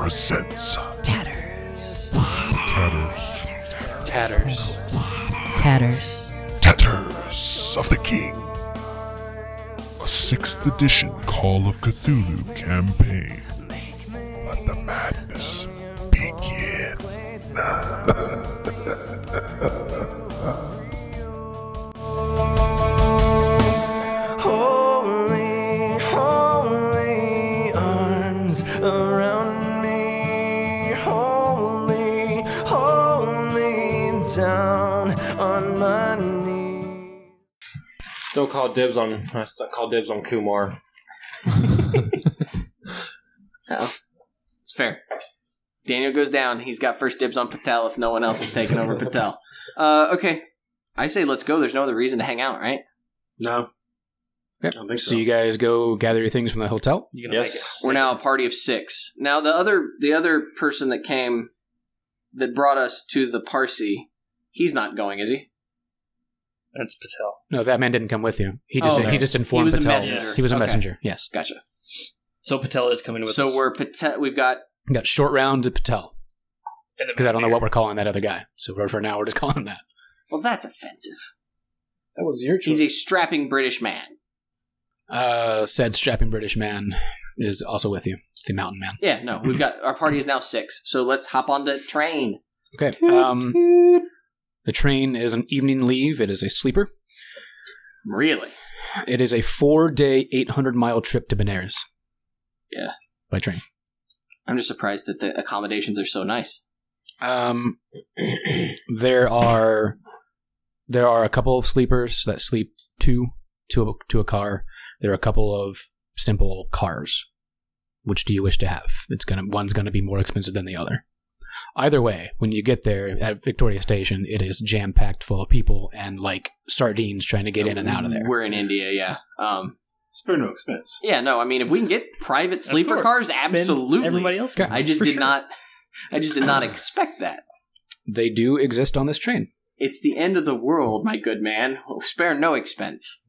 presents Tatters. Tatters. Tatters. Tatters of the King. A 6th edition Call of Cthulhu campaign. Let the madness begin. Holy, holy arms around me. Holy, holy down on my knees. Still call dibs on Kumar. So, it's fair. Daniel goes down. He's got first dibs on Patel if no one else is taking over Patel. Okay. I say let's go. There's no other reason to hang out, right? No. Okay. I don't think so you guys go gather your things from the hotel? Yes. We're now a party of 6. Now, the other person that came, that brought us to the Parsi, he's not going, is he? That's Patel. No, that man didn't come with you. He just informed He was a Patel. messenger. He was a Okay. messenger, yes. Gotcha. So Patel is coming with us. So we're Patel. We've got We got short round to Patel. And the Because I don't know mayor. what we're calling that other guy. So for now, we're just calling him that. well, that's offensive. That was your choice. He's a strapping British man. Said strapping British man is also with you. The mountain man. Yeah, no, we've got our party is now 6. So let's hop on the train. Okay. The train is an evening leave. It is a sleeper. Really? It is a 4-day, 800-mile trip to Benares. Yeah. By train. I'm just surprised that the accommodations are so nice. There are a couple of sleepers that sleep two to a car. There are a couple of simple cars. Which do you wish to have? One's gonna be more expensive than the other. Either way, when you get there at Victoria Station, it is jam packed full of people and like sardines trying to get in and out of there. We're in India, yeah. Spare no expense. Yeah, no, I mean if we can get private Of sleeper course. cars, Spend absolutely. Everybody else. Okay. I just For did sure. not expect that. They do exist on this train. It's the end of the world, my good man. Spare no expense.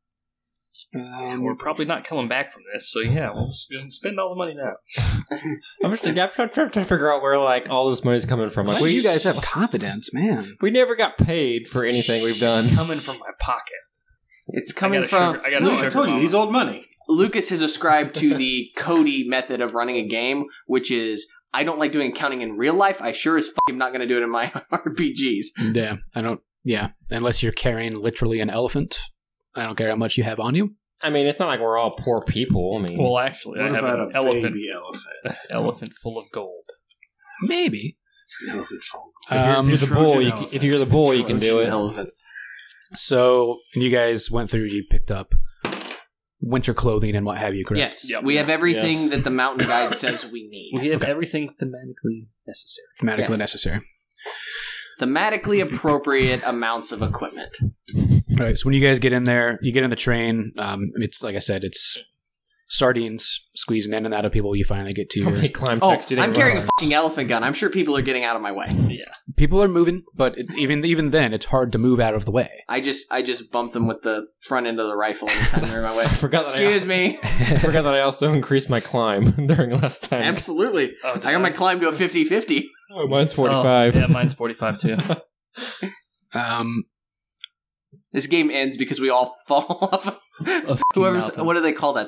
We're probably not coming back from this, so yeah, we'll spend all the money now. I'm trying to figure out where like all this money's coming from. Like Why do you guys have confidence, man? we never got paid for anything we've done. Coming from my pocket. It's coming I got a from... sugar- I got a sugar told you, mama. he's old money. Lucas has ascribed to the Cody method of running a game, which is, I don't like doing accounting in real life. I sure as f*** am not going to do it in my RPGs. Yeah, unless you're carrying literally an elephant. I don't care how much you have on you. I mean, it's not like we're all poor people. I mean, Well, actually, What I have about an a elephant, baby elephant? elephant full of gold. Maybe. Elephant phone. if you're the Trojan bull, elephant. if you're the bull, you can do it. Elephant. So, you guys went through, you picked up winter clothing and what have you, correct? Yes, Yep. we have everything Yes. that the mountain guide says we need. We have Okay. everything thematically necessary. Thematically Yes. necessary. Thematically appropriate amounts of equipment. All right, so when you guys get in there, you get in the train. It's like I said, it's sardines squeezing in and out of people. You finally get to How your... many climb Oh, checks did I'm anyone carrying a run? fucking elephant gun. I'm sure people are getting out of my way. Yeah. People are moving, but even then, it's hard to move out of the way. I just bump them with the front end of the rifle anytime they're in my way. I forgot that Excuse me. I forgot that I also increased my climb during last time. Absolutely. Oh, I got my climb to a 50-50. Oh, mine's 45. Oh, yeah, mine's 45 too. This game ends because we all fall off. Whoever's mountain. what do they call that?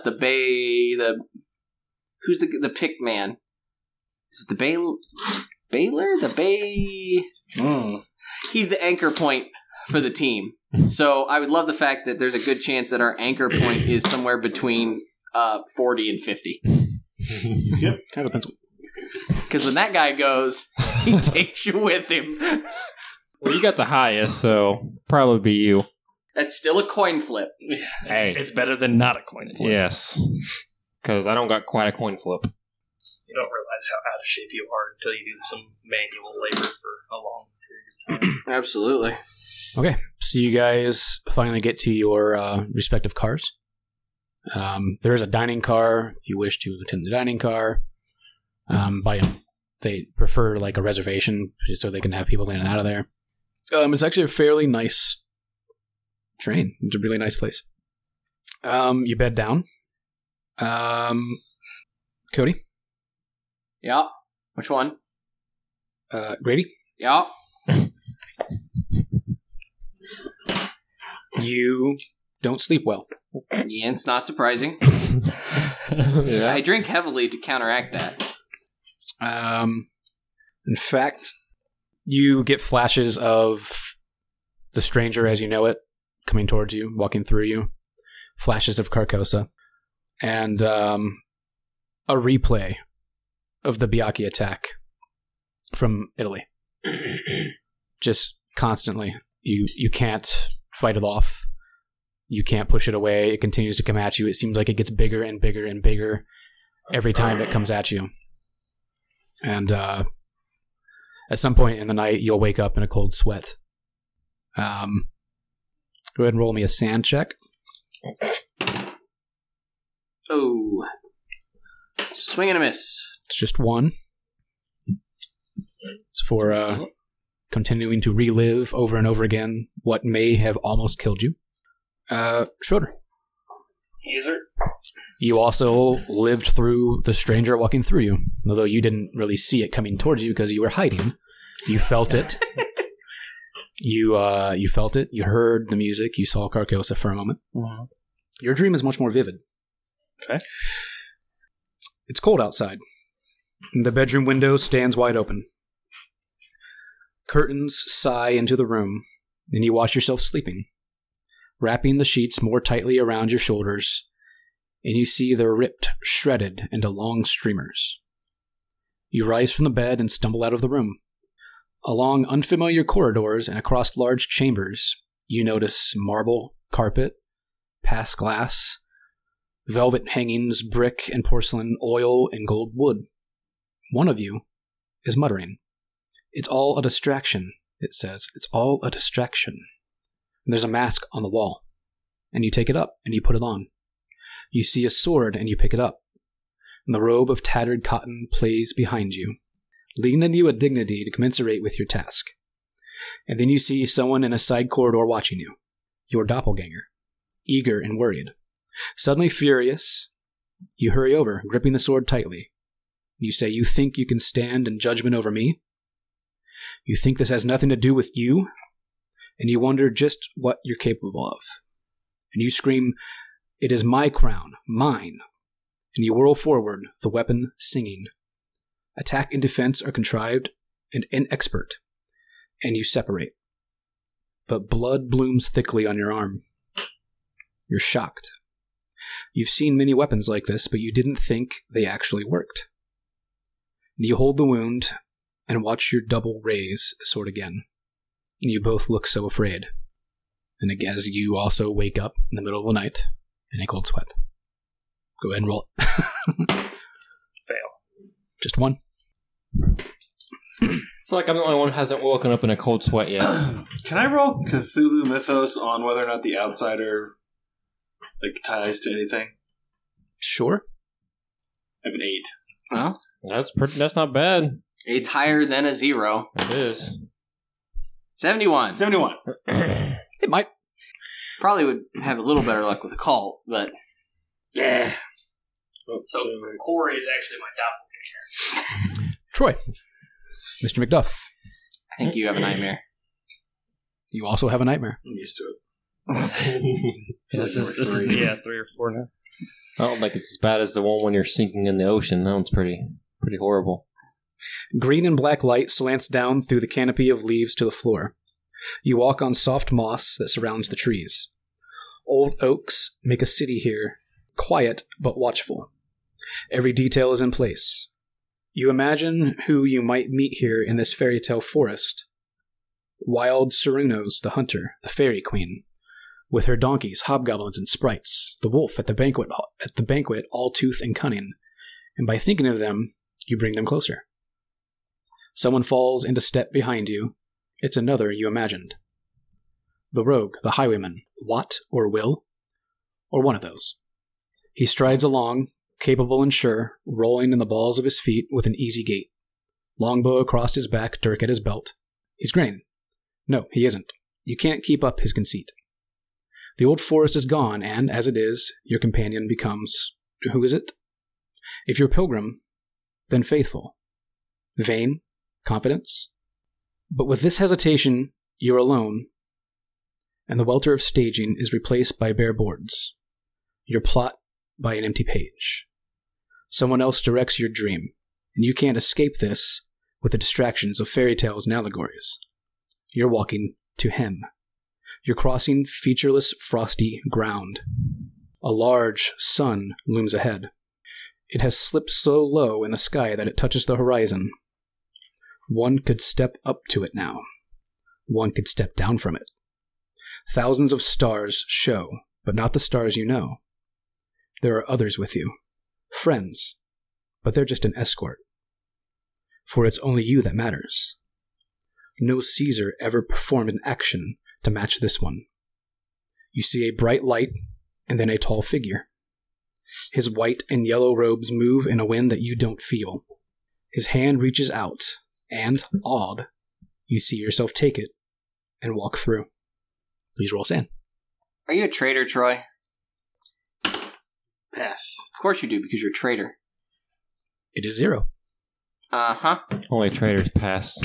Who's the pick man? Is it the Baylor? The Bay. He's the anchor point for the team. So I would love the fact that there's a good chance that our anchor point is somewhere between 40 and 50. Have a pencil. Because when that guy goes, he takes you with him. Well, you got the highest, so probably be you. That's still a coin flip. Hey. It's better than not a coin flip. Yes. Because I don't got quite a coin flip. You don't realize how out of shape you are until you do some manual labor for a long period of time. Absolutely. Okay, so you guys finally get to your respective cars. There is a dining car if you wish to attend the dining car. They prefer like a reservation so they can have people in and out of there. It's actually a fairly nice train. It's a really nice place. You bed down. Cody, Yeah. Which one? Grady? Yeah. You don't sleep well. Yeah, it's not surprising. Yeah. I drink heavily to counteract that. In fact, you get flashes of the stranger as you know it coming towards you, walking through you. Flashes of Carcosa. And a replay of the Biaki attack from Italy. Just constantly. You can't fight it off. You can't push it away. It continues to come at you. It seems like it gets bigger and bigger and bigger every time it comes at you. And at some point in the night, you'll wake up in a cold sweat. Go ahead and roll me a sand check. Oh. Swing and a miss. It's just one. It's for continuing to relive over and over again what may have almost killed you. Schroeder. User. You also lived through the stranger walking through you, although you didn't really see it coming towards you because you were hiding. You felt it. You felt it. You heard the music. You saw Carcosa for a moment. Mm-hmm. Your dream is much more vivid. Okay. It's cold outside. The bedroom window stands wide open. Curtains sigh into the room, and you watch yourself sleeping, wrapping the sheets more tightly around your shoulders, and you see they're ripped, shredded into long streamers. You rise from the bed and stumble out of the room. Along unfamiliar corridors and across large chambers, you notice marble, carpet, past glass, velvet hangings, brick and porcelain, oil and gold wood. One of you is muttering. "It's all a distraction," it says. "It's all a distraction." And there's a mask on the wall. And you take it up and you put it on. You see a sword and you pick it up. And the robe of tattered cotton plays behind you, leading into you a dignity to commensurate with your task. And then you see someone in a side corridor watching you. Your doppelganger, eager and worried. Suddenly furious, you hurry over, gripping the sword tightly. You say, "You think you can stand in judgment over me? You think this has nothing to do with you? And you wonder just what you're capable of." And you scream, "It is my crown, mine." And you whirl forward, the weapon singing. Attack and defense are contrived and inexpert, and you separate. But blood blooms thickly on your arm. You're shocked. You've seen many weapons like this, but you didn't think they actually worked. You hold the wound and watch your double raise the sword again. And you both look so afraid. And again, as you also wake up in the middle of the night in a cold sweat. Go ahead and roll it. Fail. Just one. I feel like I'm the only one who hasn't woken up in a cold sweat yet. Can I roll Cthulhu Mythos on whether or not the outsider ties to anything? Sure. I have an 8. Well, That's not bad. it's higher than a 0. It is. 71. 71. It might. Probably would have a little better luck with a cult, but yeah. So Corey is actually my doppelganger. Troy. Mr. McDuff. I think you have a nightmare. You also have a nightmare. I'm used to it. This is 3 or 4 now. I don't think it's as bad as the one when you're sinking in the ocean. That one's pretty horrible. Green and black light slants down through the canopy of leaves to the floor. You walk on soft moss that surrounds the trees. Old oaks make a city here, quiet but watchful. Every detail is in place. You imagine who you might meet here in this fairy tale forest. Wild Serunos, the hunter, the fairy queen, with her donkeys, hobgoblins, and sprites, the wolf at the banquet, all tooth and cunning, and by thinking of them, you bring them closer. Someone falls into step behind you. It's another you imagined. The rogue, the highwayman, Watt or Will, or one of those. He strides along, capable and sure, rolling in the balls of his feet with an easy gait. Longbow across his back, dirk at his belt. He's grinning. No, he isn't. You can't keep up his conceit. The old forest is gone, and, as it is, your companion becomes... who is it? If you're pilgrim, then faithful. vain confidence. But with this hesitation, you're alone, and the welter of staging is replaced by bare boards. Your plot by an empty page. Someone else directs your dream, and you can't escape this with the distractions of fairy tales and allegories. You're walking to him. You're crossing featureless, frosty ground. A large sun looms ahead. It has slipped so low in the sky that it touches the horizon. One could step up to it now. One could step down from it. Thousands of stars show, but not the stars you know. There are others with you. Friends. But they're just an escort. For it's only you that matters. No Caesar ever performed an action to match this one. You see a bright light, and then a tall figure. His white and yellow robes move in a wind that you don't feel. His hand reaches out, and, awed, you see yourself take it and walk through. Please roll sand. Are you a traitor, Troy? Pass. Of course you do, because you're a traitor. It is 0. Uh-huh. Only traders pass.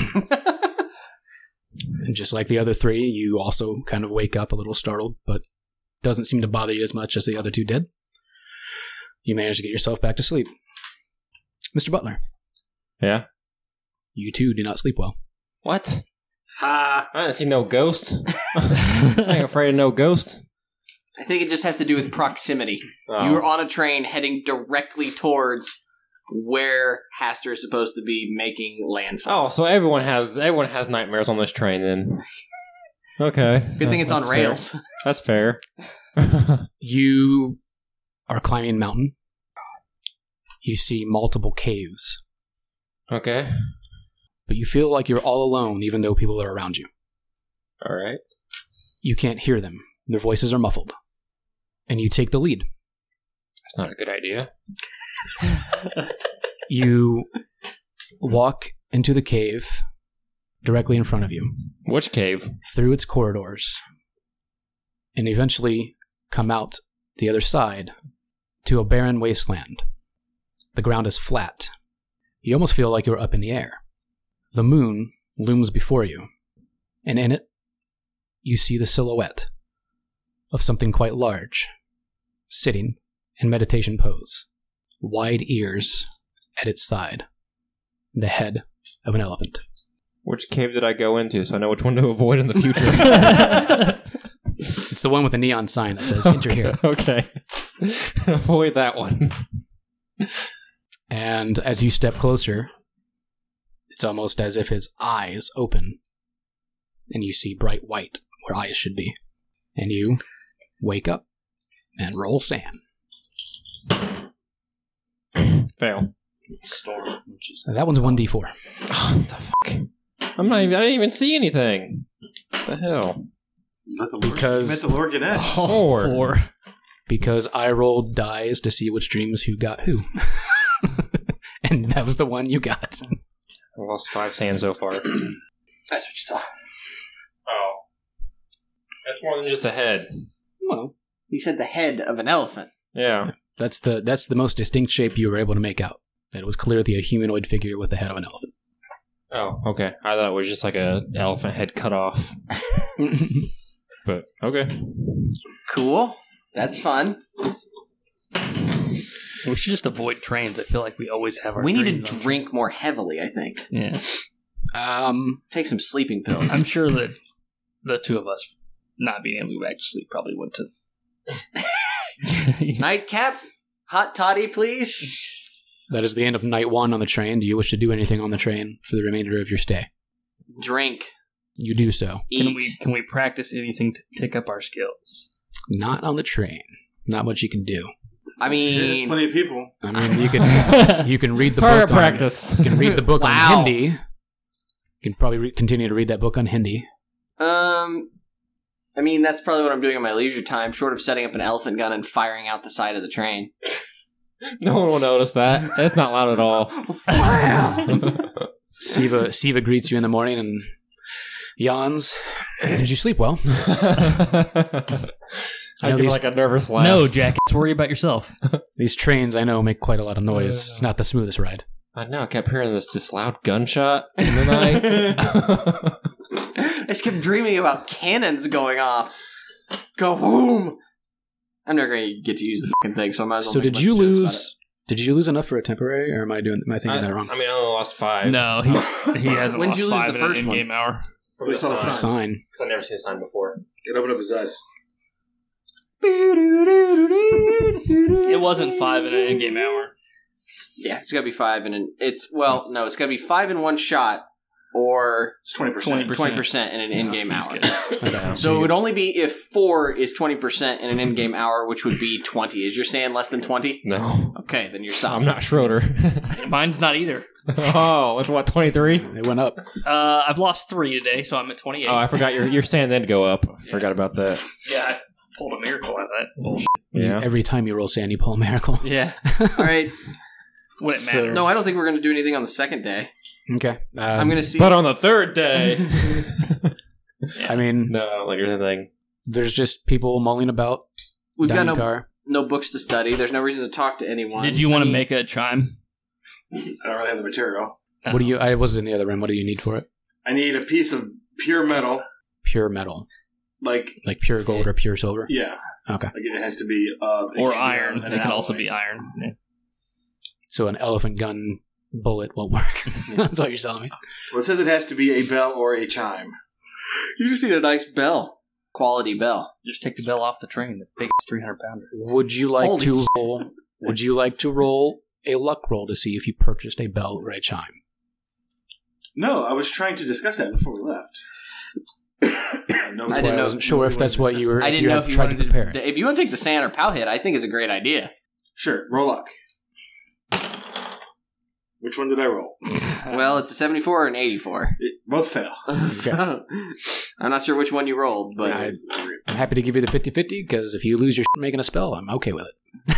And just like the other 3, you also kind of wake up a little startled, but doesn't seem to bother you as much as the other 2 did. You manage to get yourself back to sleep. Mr. Butler. Yeah? You too do not sleep well. What? I didn't see no ghost. I ain't afraid of no ghost. I think it just has to do with proximity. Oh. You were on a train heading directly towards where Hastur is supposed to be making landfall. Oh, so everyone has nightmares on this train then. Okay. Good thing it's on That's rails. fair. That's fair. You are climbing a mountain. You see multiple caves. Okay. But you feel like you're all alone even though people are around you. All right. You can't hear them. Their voices are muffled. And you take the lead. That's not a good idea. You walk into the cave directly in front of you. Which cave? Through its corridors. And eventually come out the other side to a barren wasteland. The ground is flat. You almost feel like you're up in the air. The moon looms before you, and in it, you see the silhouette of something quite large, sitting in meditation pose, wide ears at its side, the head of an elephant. Which cave did I go into so I know which one to avoid in the future? It's the one with the neon sign that says, enter here. Okay. Avoid that one. And as you step closer, it's almost as if his eyes open, and you see bright white where eyes should be. And you wake up and roll sand. Fail. Storm. That one's 1d4. Oh, what the fuck? I didn't even see anything. What the hell? Let the Lord, Because- let the Lord get Ash. Four. Because I rolled dice to see which dreams who got who. And that was the one you got. I lost 5 sand so far. That's what you saw. Oh. That's more than just a head. Well, He said the head of an elephant. Yeah. that's the most distinct shape you were able to make out. That it was clearly a humanoid figure with the head of an elephant. Oh, okay. I thought it was just like a elephant head cut off. But, okay. Cool. That's fun. We should just avoid trains. I feel like we always have our We need dreams to on drink more heavily, I think. trains. Take some sleeping pills. I'm sure that the two of us not being able to go back to sleep probably went to. Nightcap? Hot toddy, please? That is the end of night 1 on the train. Do you wish to do anything on the train for the remainder of your stay? Drink. You do so. Eat. Can we practice anything to take up our skills? Not on the train. Not much you can do. I Shit, there's mean, plenty of people. I mean, you can read the Target book. practice. You can read the book Wow. on Hindi. You can probably continue to read that book on Hindi. I mean, that's probably what I'm doing in my leisure time, short of setting up an elephant gun and firing out the side of the train. No one will notice that. It's not loud at all. Siva greets you in the morning and yawns. Did you sleep well? I give these- like a nervous laugh. No, Jack. Worry about yourself. These trains, I know, make quite a lot of noise. It's not the smoothest ride. I know. I kept hearing this loud gunshot in the night. I just kept dreaming about cannons going off. Go boom! I'm never going to get to use the fucking thing, so I might as well. So make a did bunch you of jokes about lose? Did you lose enough for a temporary, or am I thinking that wrong? I mean, I only lost 5. No, he hasn't When lost did you lose 5 the in an first one? in-game hour. We saw the It's a sign. sign. Because I've never seen a sign before. It opened up his eyes. It wasn't 5 in an in-game hour. Yeah, it's got to be 5 in an. It's got to be 5 in one shot, or It's 20%. 20% in an in-game hour. Okay, So it would only be if 4 is 20% in an in-game hour, which would be 20. Is your sand less than 20? No. Okay, then you're solid. I'm not Schroeder. Mine's not either. Oh, it's what, 23? It went up. I've lost 3 today, so I'm at 28. Oh, I forgot your stand then go up. Forgot about that. Yeah, I pulled a miracle out of that bullshit. Yeah. Every time you roll sand, you pull a miracle. Yeah. All right. When it So- matters. No, I don't think we're going to do anything on the second day. Okay. I'm going to see. But on the 3rd day. I mean, No, like there's anything. there's just people mulling about. We've got dining no car. books to study. There's no reason to talk to anyone. Did you want to I mean, make a chime? I don't really have the material. What do you? I was in the other room. What do you need for it? I need a piece of pure metal. Pure metal, Like, like pure gold or pure silver. yeah. Okay. Like it has to be... it Or can't be iron. an It can also alloy. be iron. Yeah. So an elephant gun bullet won't work. That's what you're telling me. Well, it says it has to be a bell or a chime. You just need a nice bell. Quality bell. Just take the bell off the train. The biggest 300-pounder. Would you like Holy to roll? Would you like to roll a luck roll to see if you purchased a bell or a chime? No, I was trying to discuss that before we left. No, I didn't know- wasn't sure if that's what you were. I if didn't you know had if you tried wanted to prepare. it. If you want to take the sand or pow hit, I think it's a great idea. Sure, roll luck. Which one did I roll? Well, it's a 74 or an 84. Both fail. So, I'm not sure which one you rolled, but I- I'm happy to give you the 50-50 because if you lose your shit making a spell, I'm okay with it.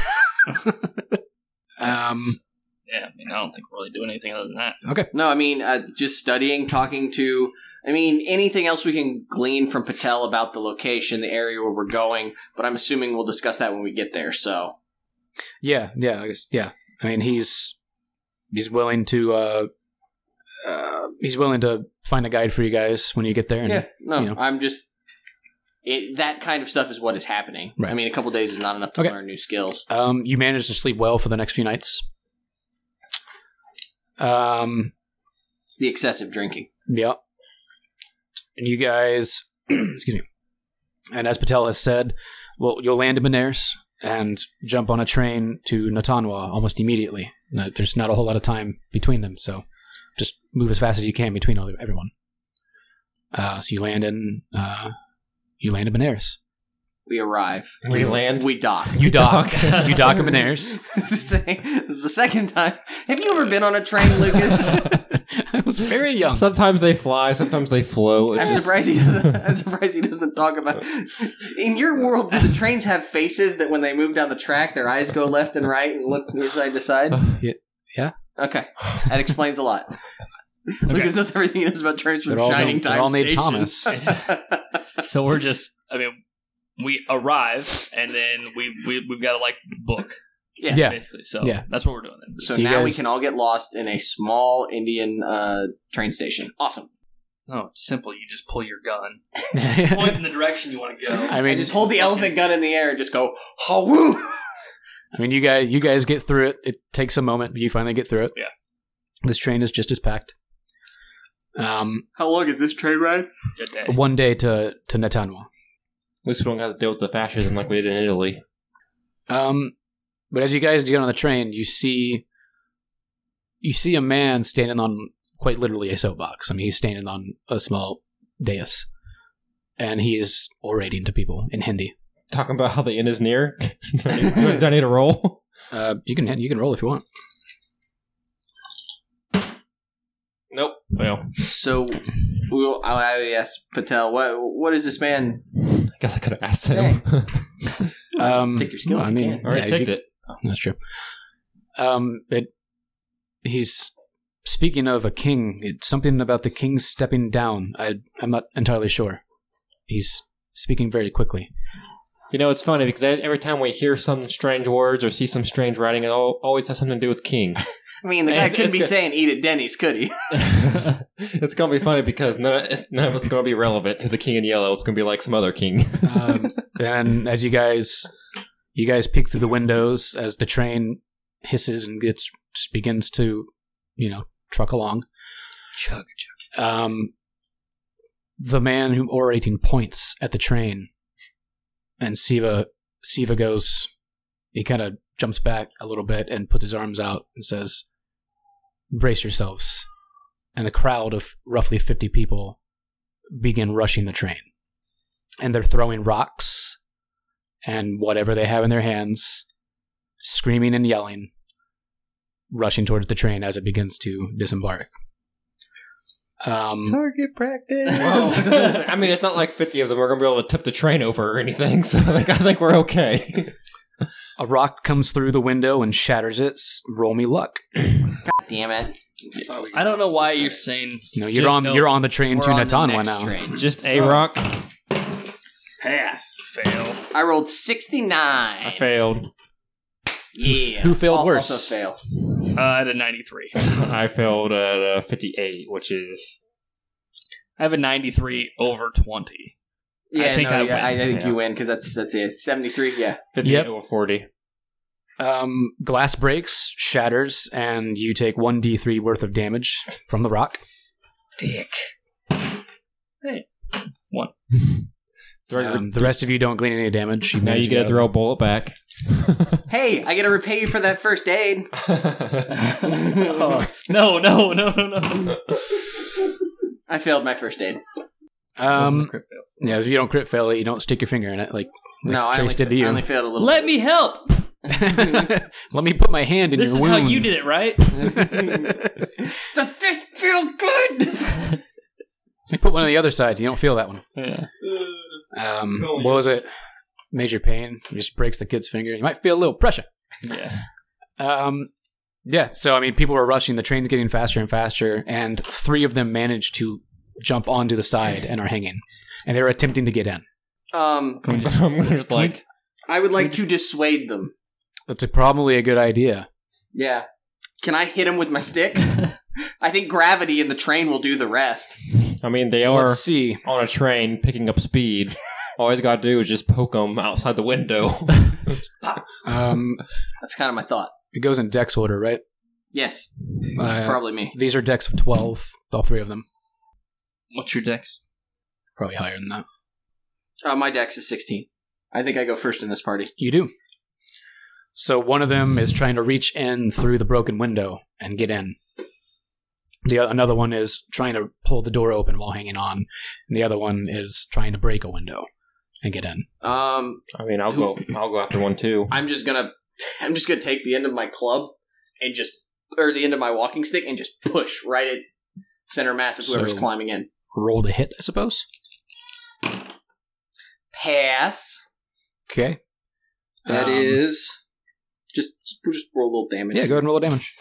Yeah, I mean, I don't think we're really doing anything other than that. no, I mean, just studying, talking to. I mean, anything else we can glean from Patel about the location, the area where we're going, but I'm assuming we'll discuss that when we get there, so. yeah, I guess, yeah. I mean, he's willing to find a guide for you guys when you get there. And, Yeah, no, you know. I'm just. That kind of stuff is what is happening. Right. I mean, a couple days is not enough to Okay. learn new skills. You managed to sleep well for the next few nights. It's the excessive drinking. Yeah. And you guys, excuse me. And as Patel has said, well, you'll land in Benares and jump on a train to Natanwa almost immediately. There's not a whole lot of time between them, so just move as fast as you can between everyone. So you land in Benares. We arrive. We land. We dock. You dock. You dock in Benares. This is the second time. Have you ever been on a train, Lucas? I was very young. Sometimes they fly, sometimes they float. I'm surprised he doesn't talk about. In your world, do the trains have faces that when they move down the track, their eyes go left and right and look side to side? Yeah. Okay, that explains a lot. Lucas knows everything he knows about trains from They're all- Shining they're Time all named stations. Thomas. So we're just, I mean, we arrive and then we've got to like book. Yeah. Basically. So Yeah. that's what we're doing then. So So you now we guys- can all get lost in a small Indian train station. Awesome. No, it's simple. You just pull your gun, point in the direction you want to go. I And mean, just hold the elephant gun in the air and just go, ha woo! I mean, you guys get through it. It takes a moment, but you finally get through it. Yeah. This train is just as packed. How long is this train ride? Good day. 1 day to Netanwa. At least we don't have to deal with the fascism like we did in Italy. But as you guys get on the train, you see a man standing on quite literally a soapbox. I mean, he's standing on a small dais, and he is orating to people in Hindi. Talking about how the end is near. do I need a roll? You can roll if you want. Nope. Fail. So, I asked Patel, what is this man? I guess I could have asked him. Take your skill well, if I you mean, can. Alright, yeah, take it. That's true. He's speaking of a king. It's something about the king stepping down. I'm not entirely sure. He's speaking very quickly. You know, it's funny because every time we hear some strange words or see some strange writing, it always has something to do with king. I mean, the guy couldn't be saying eat at Denny's, could he? It's gonna be funny because none of it's gonna be relevant to the king in yellow. It's gonna be like some other king. And as you guys peek through the windows as the train hisses and begins to, truck along. Chug. The man who orating points at the train, and Siva goes. He kind of jumps back a little bit and puts his arms out and says, "Brace yourselves." And the crowd of roughly 50 people begin rushing the train. And they're throwing rocks and whatever they have in their hands, screaming and yelling, rushing towards the train as it begins to disembark. Target practice. Well, I mean, it's not like 50 of them are going to be able to tip the train over or anything, so I think we're okay. A rock comes through the window and shatters it. Roll me luck. God damn it. I don't know why you're saying. No, you're on the train to Natanwa now. Train. Just a rock. Pass. Fail. I rolled 69. I failed. Yeah. Who failed worse? Also fail. I had a 93. I failed at 58, which is... I have a 93 over 20. Yeah, I think I win. I think Yeah. you win because that's a 73. Yeah. 58 over 40. Glass breaks, shatters, and you take 1d3 worth of damage from the rock. Dick. Hey. 1. The rest of you don't glean any damage. Now you get to throw a bullet back. Hey, I get to repay you for that first aid. Oh, no. I failed my first aid. Yeah, if you don't crit fail it, you don't stick your finger in it like No, I Trace did to you. only failed a little Let me help. Let me put my hand in This your is wound. how you did it, right? Does this feel good? Let me put one on the other side. You don't feel that one. Yeah. What was it? Major pain. It just breaks the kid's finger. You might feel a little pressure. Yeah. Yeah, so I mean, people were rushing. The train's getting faster and faster, and 3 of them managed to jump onto the side and are hanging. And they're attempting to get in. I'm just like... I would like to dissuade them. That's probably a good idea. Yeah. Can I hit him with my stick? I think gravity in the train will do the rest. I mean, they are Let's see. on a train picking up speed. All he's got to do is just poke them outside the window. That's kind of my thought. It goes in dex order, right? Yes. Which is probably me. These are decks of 12, all 3 of them. What's your dex? Probably higher than that. My dex is 16. I think I go first in this party. You do. So one of them is trying to reach in through the broken window and get in. Another one is trying to pull the door open while hanging on. And the other one is trying to break a window and get in. I mean, I'll go after one too. I'm just gonna take the end of my club and the end of my walking stick and just push right at center mass of whoever's climbing in. Roll to hit, I suppose. Pass. Okay. That is just roll a little damage. Yeah, go ahead and roll a damage.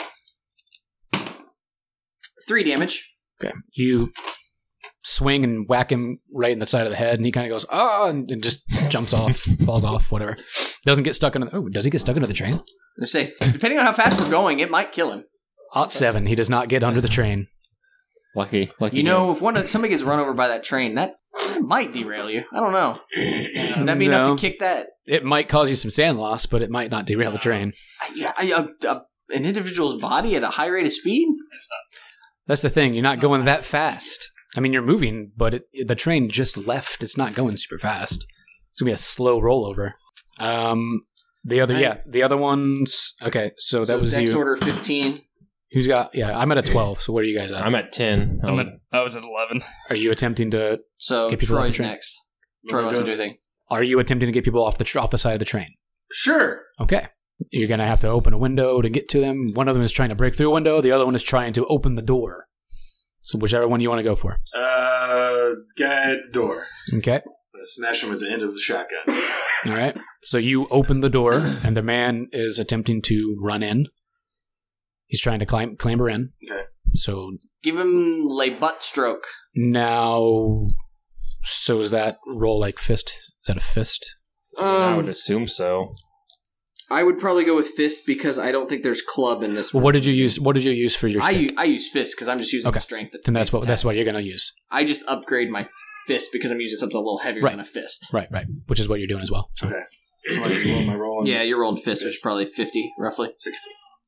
3 damage. Okay. You swing and whack him right in the side of the head, and he kind of goes, "Ah!" and just jumps off, falls off, whatever. Doesn't get stuck into. Oh, does he get stuck into the train? I say, depending on how fast we're going, it might kill him. Ot 7. He does not get under the train. Lucky. You know, if somebody gets run over by that train, that might derail you. I don't know. Would that be enough to kick that? It might cause you some sand loss, but it might not derail the train. An individual's body at a high rate of speed? That's the thing. You're not going that fast. I mean, you're moving, but the train just left. It's not going super fast. It's going to be a slow rollover. The other ones... Okay, so that was Dex you. order 15. Who's got... Yeah, I'm at a 12, so where are you guys at? I'm at 10. I was at 11. Are you attempting to So get people off the Troy's train? next. Troy wants to do a thing. Are you attempting to get people off the side of the train? Sure. Okay. You're going to have to open a window to get to them. One of them is trying to break through a window. The other one is trying to open the door. So whichever one you want to go for. Guy at the door. Okay. I'm gonna smash him at the end of the shotgun. All right. So you open the door, and the man is attempting to run in. He's trying to clamber in. Okay. So Give him lay butt stroke. now... So is that roll like fist? Is that a fist? I would assume so. I would probably go with fist because I don't think there's club in this. Well, what did you use? What did you use for your stick? I use fist because I'm just using strength. Then that's what you're gonna use. I just upgrade my fist because I'm using something a little heavier than a fist. Right. Which is what you're doing as well. Okay. Am I rolling? Yeah, you're rolling fist, which is probably 50, roughly. 60.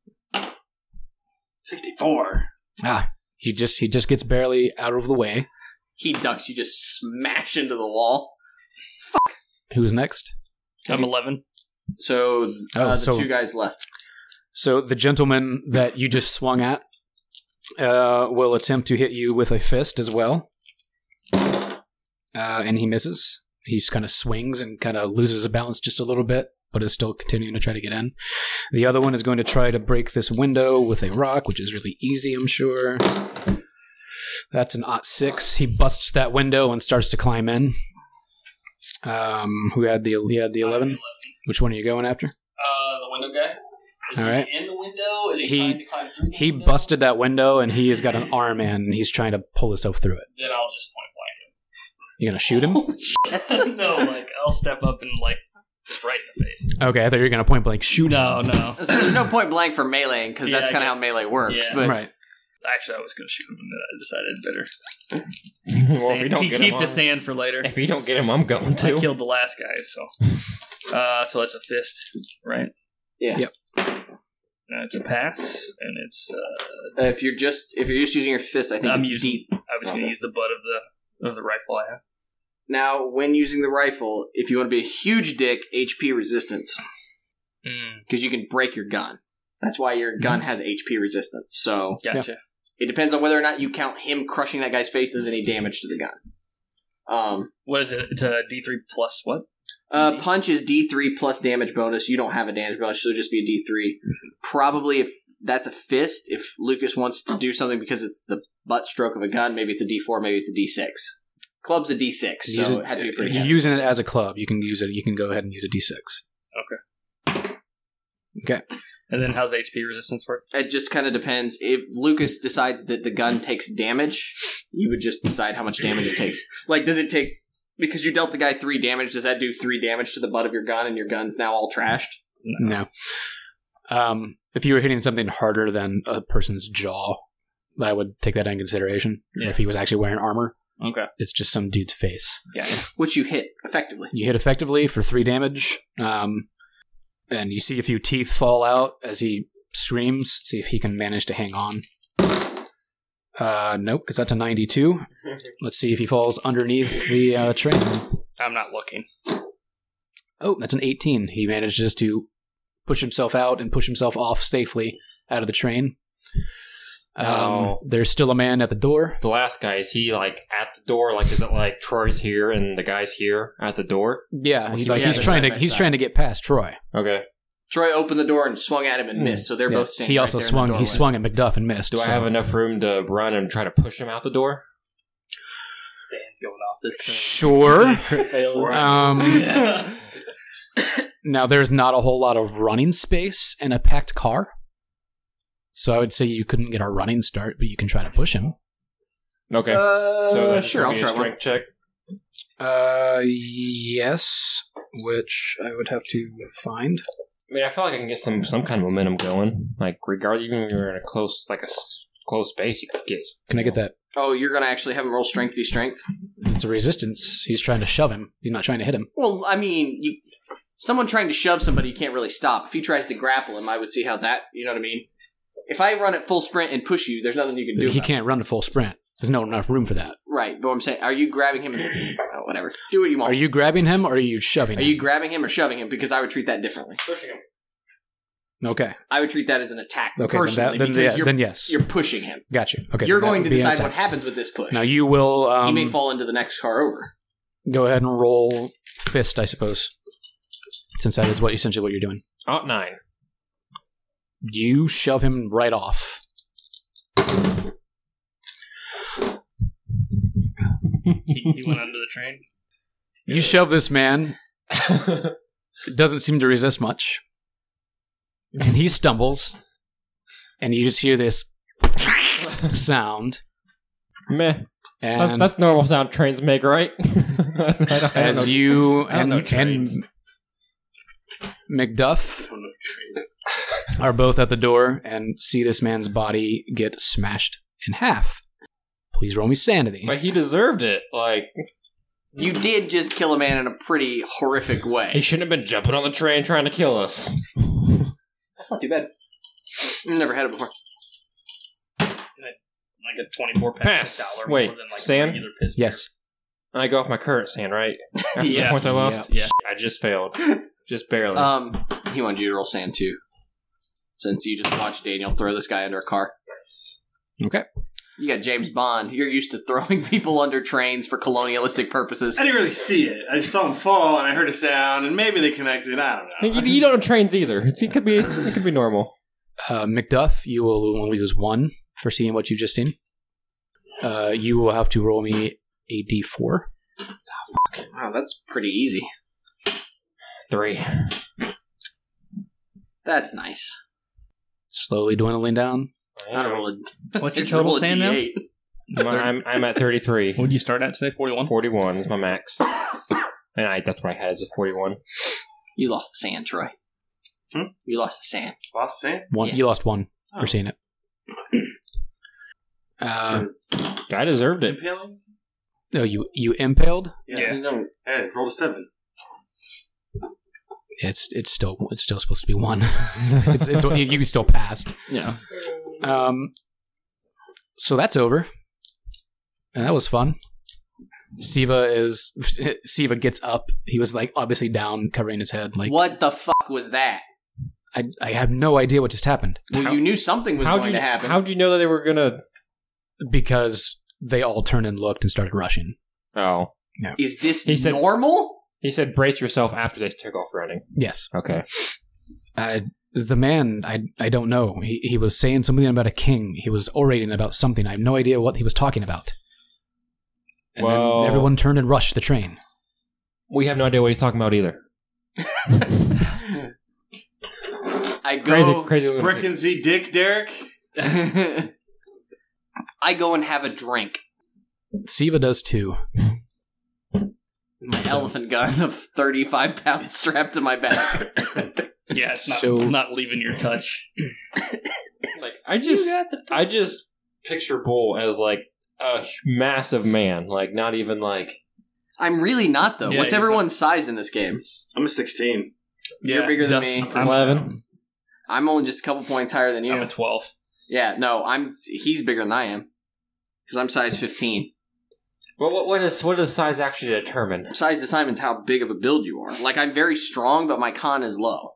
64. He just gets barely out of the way. He ducks, you just smash into the wall. Who's next? I'm 11. So, the two guys left. So the gentleman that you just swung at will attempt to hit you with a fist as well. And he misses. He kind of swings and kind of loses a balance just a little bit, but is still continuing to try to get in. The other one is going to try to break this window with a rock, which is really easy, I'm sure. That's an +6. He busts that window and starts to climb in. Who had the 11? Which one are you going after? The window guy. Is All right. he in the window? Is he trying to climb through the He window? busted that window, and he has got an arm in, and he's trying to pull himself through it. Then I'll just point You gonna shoot him? blank him. No, I'll step up and just right in the face. Okay, I thought you were gonna point blank shoot him. No. So there's no point blank for meleeing because that's kind of how melee works. Yeah. But Right. Actually, I was going to shoot him, and then I decided better. Well, if you don't get him, keep the sand for later. if you don't get him, I'm going to. I killed the last guy, so that's a fist, right? yeah. Yep. It's a pass, and it's If you're just using your fist, I think I'm it's using- deep. I was going to use the butt of the rifle I have. Now, when using the rifle, if you want to be a huge dick, HP resistance because you can break your gun. That's why your gun has HP resistance. So Gotcha. it depends on whether or not you count him crushing that guy's face does any damage to the gun. What is it? It's a D3 plus what? Punch is D3 plus damage bonus. You don't have a damage bonus, so it'll just be a D3. Probably if that's a fist, if Lucas wants to do something because it's the butt stroke of a gun, maybe it's a D4, maybe it's a D6. Club's a D6, so it had to be pretty You're heavy. using it as a club. You can use it. You can go ahead and use a D6. Okay. And then how's HP resistance work? It just kind of depends. If Lucas decides that the gun takes damage, you would just decide how much damage it takes. Does it take... Because you dealt the guy 3 damage, does that do 3 damage to the butt of your gun and your gun's now all trashed? No. If you were hitting something harder than a person's jaw, I would take that into consideration. Yeah. If he was actually wearing armor, Okay. it's just some dude's face. Yeah. Which you hit, effectively. You hit effectively for 3 damage, and you see a few teeth fall out as he screams. See if he can manage to hang on. Nope, because that's a 92. Let's see if he falls underneath the train. I'm not looking. Oh, that's an 18. He manages to push himself out and push himself off safely out of the train. There's still a man at the door. The last guy, is he at the door? Is it Troy's here and the guy's here at the door? Yeah, he's they're trying side to by he's side. trying to get past Troy. Okay. Troy opened the door and swung at him and missed, so they're Yeah. both standing He right also there in the swung. doorway. He swung at McDuff and missed. Do I so- have enough room to run and try to push him out the door? Dan's going off this Sure. Crit fail. Now, there's not a whole lot of running space in a packed car. So I would say you couldn't get a running start, but you can try to push him. Okay. So that's sure, I'll gonna be try a one. strength check. Yes. Which I would have to find. I mean, I feel like I can get some kind of momentum going. Regardless, even if you're in a close close space, you could get. Can I get that? Oh, you're going to actually have him roll strength v strength? It's a resistance. He's trying to shove him. He's not trying to hit him. Well, I mean, someone trying to shove somebody, you can't really stop. If he tries to grapple him, I would see how that, you know what I mean? If I run at full sprint and push you, there's nothing you can do. He about can't run a full sprint. There's not enough room for that. it. Right, but what I'm saying, are you grabbing him? Whatever. Do what you want. Are you grabbing him or are you shoving Are him? you grabbing him or shoving him? Because I would treat that differently. Pushing him. Okay. I would treat that as an attack Okay. personally. Then because then yes. you're pushing him. Got you. Okay. You're then that going would to be an decide attack. what happens with this push. Now you will. he may fall into the next car over. Go ahead and roll fist, I suppose, since that is essentially what you're doing. 9. You shove him right off. He went under the train. You shove this man. Doesn't seem to resist much, and he stumbles, and you just hear this sound. Meh. And That's normal sound trains make, right? I don't as know. you I don't know and trains. McDuff are both at the door and see this man's body get smashed in half. Please roll me sanity. But he deserved it. Like, You did just kill a man in a pretty horrific he way. shouldn't have been jumping on the train trying to kill us. That's not too bad. Never had it before. Like a 24 Pass. pence dollar Wait, more than like sand? regular piss. Yes. And I go off my current sand, right? After the Yes. points I lost? Yeah. I just failed. Just barely. He wanted you to roll sand too, since you just watched Daniel throw this guy under a car. Okay. You got James Bond. You're used to throwing people under trains for colonialistic purposes. I didn't really see it. I just saw him fall, and I heard a sound, and maybe they connected. I don't know. you don't have trains either. It could be normal. Macduff, you will only lose 1 for seeing what you've just seen. You will have to roll me a d4. Wow, that's pretty easy. 3. That's nice. Slowly dwindling down. I'd roll a, What's your I'd total roll a sand now? D8. I'm at 33. What did you start at today? 41? 41 is my max. And that's what I had as a 41. You lost the sand, Troy. You lost the sand. Lost the sand? 1. Yeah. You lost 1 Oh. for seeing it. Guy deserved it. Impaling? No, you impaled. Yeah. You don't- Hey, rolled a 7. It's still supposed to be 1. it's you still passed. Yeah. So that's over, and that was fun. Siva gets up. He was like obviously down, covering his head. Like, What the fuck was that? I have no idea what just happened Well, you knew something was going to happen. How'd you know that they were gonna? because they all turned and looked and started rushing. Oh, Is this He said- normal? he said, "Brace yourself." After they took off running. Yes, Okay. the man I don't know. He was saying something about a king. He was orating about something. I have no idea what he was talking about. And Well- then everyone turned and rushed the train. We have no idea what he's talking about either. I go. Crazy. Frickin' Z Dick, Derek? I go and have a drink. Siva does too. My elephant gun of 35 pounds strapped to my back. Yeah, it's not, So- not leaving your touch. Like I just picture Bull as like a massive man. Like not even like. I'm really not, though. Yeah, What's he's everyone's size in this game? I'm a 16. You're bigger than me. I'm 11. I'm only just a couple points higher than you. I'm a 12. Yeah, no, he's bigger than I am. Because I'm size 15. Well, what does size actually determine? Size determines how big of a build you are. Like, I'm very strong, but my con is low.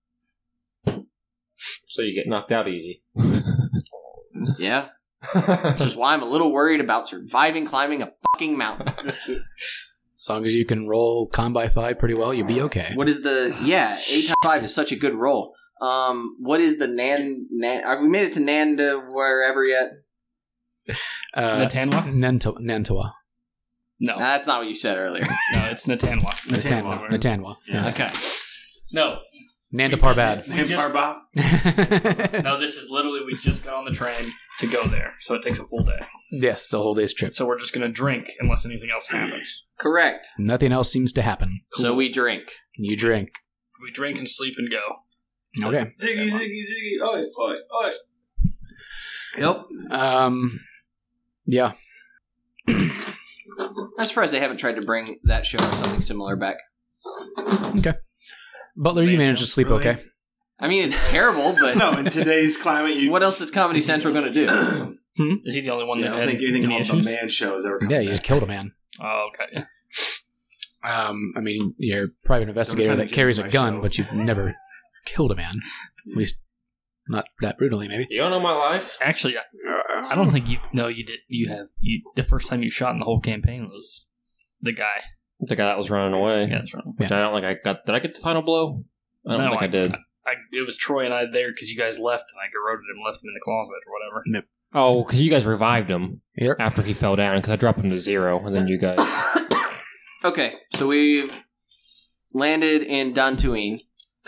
So you get knocked out easy. Yeah. Which is why I'm a little worried about surviving climbing a fucking mountain. As long as you can roll con by 5 pretty well, you'll be okay. What is the... Yeah, 8 times 5 is such a good roll. What is the have we made it to Nanda wherever yet? Natanwa? Nantawa. No. Nah, that's not what you said earlier. No, it's Natanwa. Natanwa. Yeah. Okay. No. Nanda Parbat. We just- Bob? No, this is literally, we just got on the train to go there. So it takes a full day. Yes, it's a whole day's trip. So we're just going to drink unless anything else happens. Correct. Nothing else seems to happen. So we drink. You drink. We drink and sleep and go. Okay. Ziggy, Ziggy, Ziggy. Oi, oi, oi. Yep. Yeah. I'm surprised they haven't tried to bring that show or something similar back. Butler, you managed to sleep Really? okay. I mean, it's terrible, but No, in today's climate, you. what else is Comedy Central going to do? Is he the only one I that don't had think anything any called issues? the man show has ever come Yeah, you back. just killed a man. Oh, okay. I mean, you're a private investigator send that Jim carries to a my gun, show. but you've never killed a man. At least, not that brutally, maybe. You don't know my life? Actually, I don't think you. No, you did. The first time you shot in the whole campaign was the guy. The guy that was running away. Yeah, that's right. Which I don't think I got. Did I get the final blow? I don't think I did. It was Troy and I there because you guys left, and I garroted him, left him in the closet or whatever. Oh, because you guys revived him Yep. after he fell down. Because I dropped him to 0, and then you guys. Okay, so we've landed in Dantooine.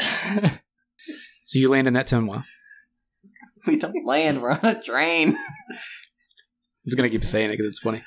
So you land in that Tenwa. We don't land, we're on a train. I'm just gonna keep saying it because it's funny.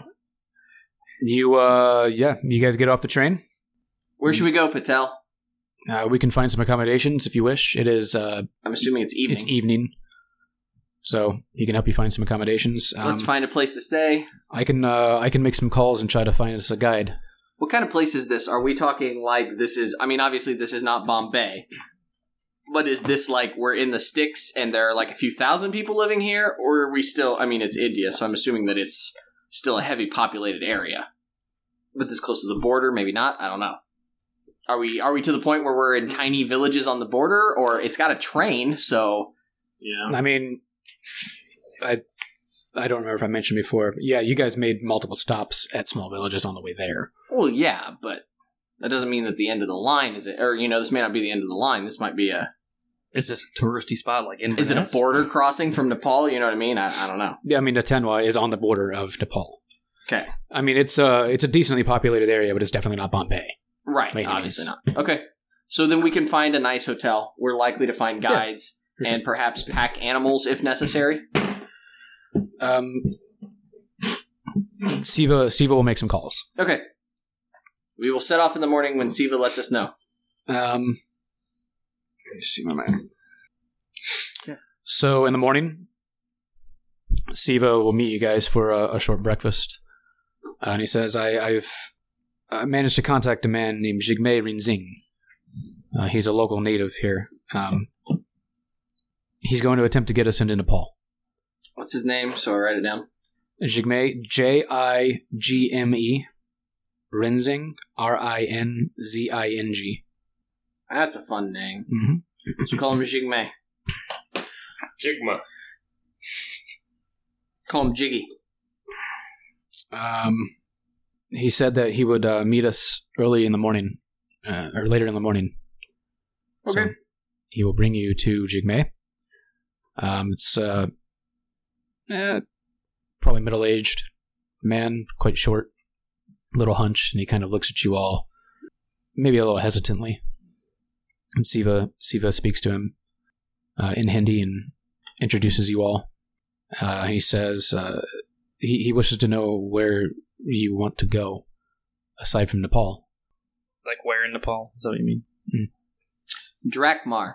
You guys get off the train. Where should we go, Patel? We can find some accommodations if you wish. It is. I'm assuming it's evening. It's evening, so he can help you find some accommodations. Let's find a place to stay. I can make some calls and try to find us a guide. What kind of place is this? Are we talking like this is... I mean, obviously this is not Bombay. But is this like we're in the sticks and there are like a few thousand people living here? Or are we still... I mean, it's India, so I'm assuming that it's still a heavy populated area. But this close to the border, maybe not. I don't know. Are we to the point where we're in tiny villages on the border? Or it's got a train, so... Yeah. I mean, I don't remember if I mentioned before. But yeah, you guys made multiple stops at small villages on the way there. Well, yeah, but that doesn't mean that the end of the line is it. Or, this may not be the end of the line. This might be a... Is this a touristy spot like Inverness? Is it a border crossing from Nepal? You know what I mean? I don't know. Yeah, I mean, Natanwa is on the border of Nepal. Okay. I mean, it's a decently populated area, but it's definitely not Bombay. Right, obviously not. Okay. So then we can find a nice hotel. We're likely to find guides and perhaps pack animals if necessary. Siva will make some calls. Okay. We will set off in the morning when Siva lets us know. Let me see my man. Yeah. So in the morning, Siva will meet you guys for a short breakfast. And he says, I've managed to contact a man named Jigme Rinzing. He's a local native here. He's going to attempt to get us into Nepal. What's his name? So I write it down. Jigme, Jigme, Rinzing, Rinzing. That's a fun name. Mm-hmm. So call him Jigme. Jigma. Call him Jiggy. He said that he would meet us early in the morning, or later in the morning. Okay. So he will bring you to Jigme. It's probably middle-aged man, quite short, little hunch, and he kind of looks at you all, maybe a little hesitantly. And Siva speaks to him in Hindi and introduces you all. He says he wishes to know where you want to go, aside from Nepal. Like where in Nepal? Is that what you mean? Drakmar.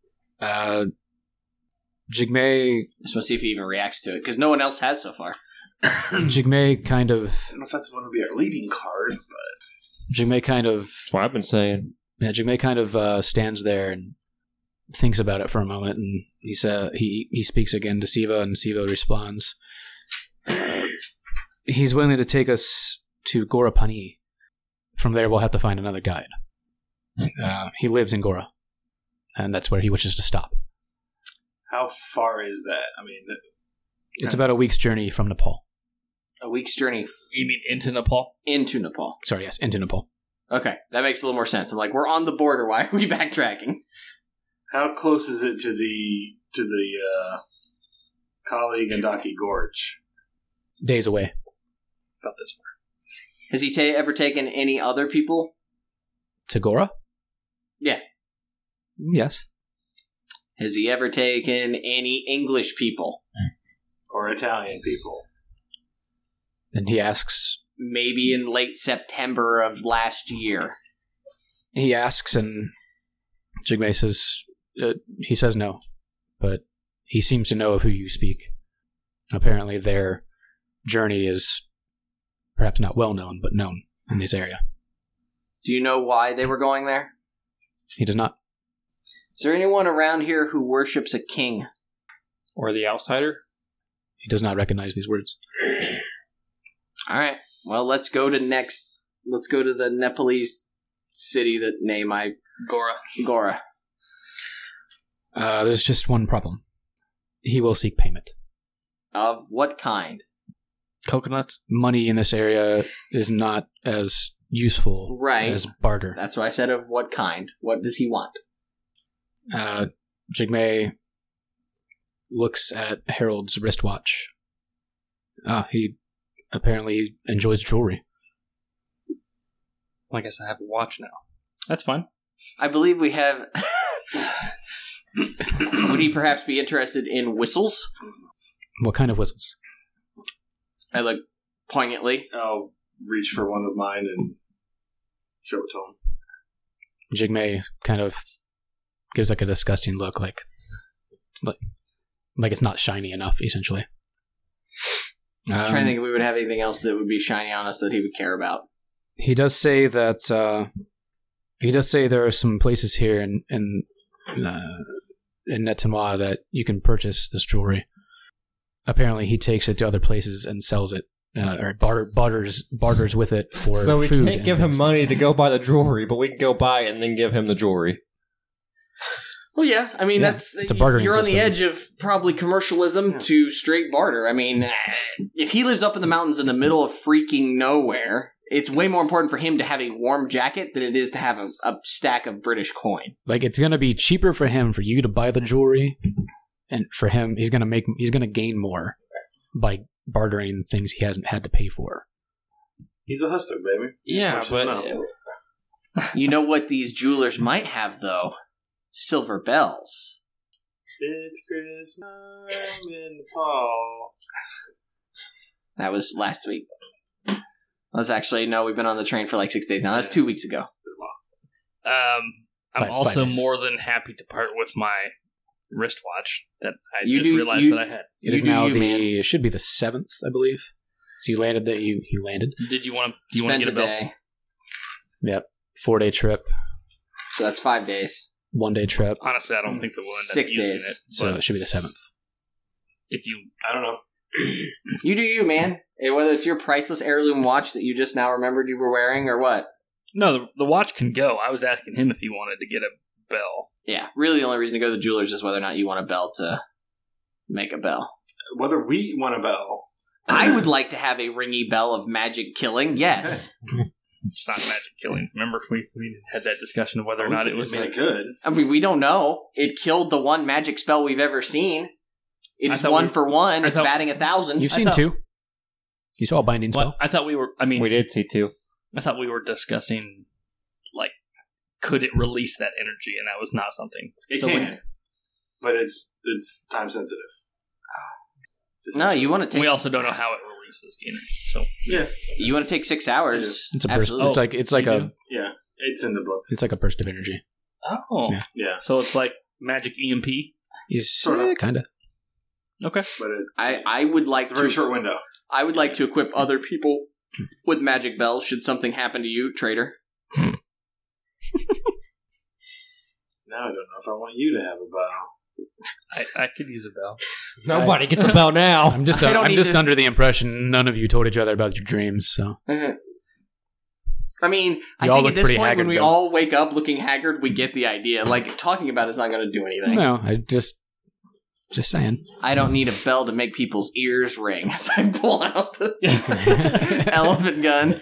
Jigme... I just want to see if he even reacts to it, because no one else has so far. Jigme kind of... I don't know if that's going to be our leading card, but... Jigme kind of... That's what I've been saying. Yeah, Jigme kind of stands there and thinks about it for a moment, and he speaks again to Siva, and Siva responds. He's willing to take us to Gorapani. From there, we'll have to find another guide. He lives in Gora, and that's where he wishes to stop. How far is that? I mean... It's about a week's journey from Nepal. A week's journey. You mean into Nepal? Into Nepal. Sorry, yes, into Nepal. Okay, that makes a little more sense. I'm like, we're on the border. Why are we backtracking? How close is it to the Kali Gandaki Gorge? Days away. About this far. Has he ever taken any other people? To Gora? Yeah. Yes. Has he ever taken any English people? Or Italian people? And he asks... Maybe in late September of last year. He asks, and Jigme says... he says no, but he seems to know of who you speak. Apparently their journey is perhaps not well known, but known in this area. Do you know why they were going there? He does not. Is there anyone around here who worships a king? Or the outsider? He does not recognize these words. Alright, well, let's go to the Nepalese city that name I... Gora. There's just one problem. He will seek payment. Of what kind? Coconut? Money in this area is not as useful as barter. That's why I said of what kind. What does he want? Jigme looks at Harold's wristwatch. He apparently enjoys jewelry. Well, I guess I have a watch now. That's fine. I believe we have... Would he perhaps be interested in whistles? What kind of whistles? I look poignantly. I'll reach for one of mine and show it to him. Jigme kind of gives like a disgusting look, like it's not shiny enough, essentially. I'm trying to think if we would have anything else that would be shiny on us that he would care about. He does say that there are some places here in Netanois that you can purchase this jewelry. Apparently, he takes it to other places and sells it, or barters with it for So we food. can't give him money to go buy the jewelry, but we can go buy it and then give him the jewelry. Well, yeah. I mean, Yeah, that's it's a bartering you're on system. the edge of probably commercialism to straight barter. I mean, if he lives up in the mountains in the middle of freaking nowhere, it's way more important for him to have a warm jacket than it is to have a stack of British coin. Like, it's going to be cheaper for him for you to buy the jewelry, and for him, he's going to gain more by bartering things he hasn't had to pay for. He's a hustler, baby. Yeah, but You know what these jewelers might have, though? Silver bells. It's Christmas in the fall. That was last week. That's actually, no, we've been on the train for like 6 days now. That's 2 weeks ago. I'm 5 also days. more than happy to part with my wristwatch that I You just do- realized you- that I had. It is You do now you, man. it should be the 7th, I believe. So you landed that you landed. Did you want to? Do you want Spent to a get a bill? day. Yep. 4-day trip, So that's 5 days. 1-day trip. Honestly, I don't think that we'll end 6 up using days. it. So But it should be the 7th. if you, I don't know. You do you, man. Whether it's your priceless heirloom watch that you just now remembered you were wearing or what. no, the watch can go. I was asking him if he wanted to get a bell. Yeah, really the only reason to go to the jeweler's is whether or not you want a bell to make a bell. Whether we want a bell. I would like to have a ringy bell of magic killing, yes. It's not magic killing. Remember, we had that discussion of whether or not it was I mean, like it could. I mean, we don't know. It killed the one magic spell we've ever seen. It I is thought 1 we- for 1. I It's thought- batting 1,000. You've I seen thought- 2. You saw a binding spell. What? I thought we were. I mean, We did see two. I thought we were discussing like, could it release that energy, and that was not something. It So can. But it's time sensitive. No, you want to take We also don't know how it releases the energy. So Yeah. you want to take 6 hours. It's a burst. Absolutely. It's like you a do? Yeah. It's in the book. it's like a burst of energy. oh, Yeah. Yeah. so it's like magic EMP. Sorta. Kind of. Okay. But I would like it's a very to short window. I would like to equip other people with magic bells should something happen to you, traitor. Now I don't know if I want you to have a bell. I could use a bell. Nobody gets a bell now. I'm just I don't I'm need just to- under the impression none of you told each other about your dreams. So I mean, I You all think look at this pretty point, haggard, when we though. all wake up looking haggard, we get the idea. Like, talking about it's not going to do anything. no, I just saying. I don't need a bell to make people's ears ring as I pull out the elephant gun.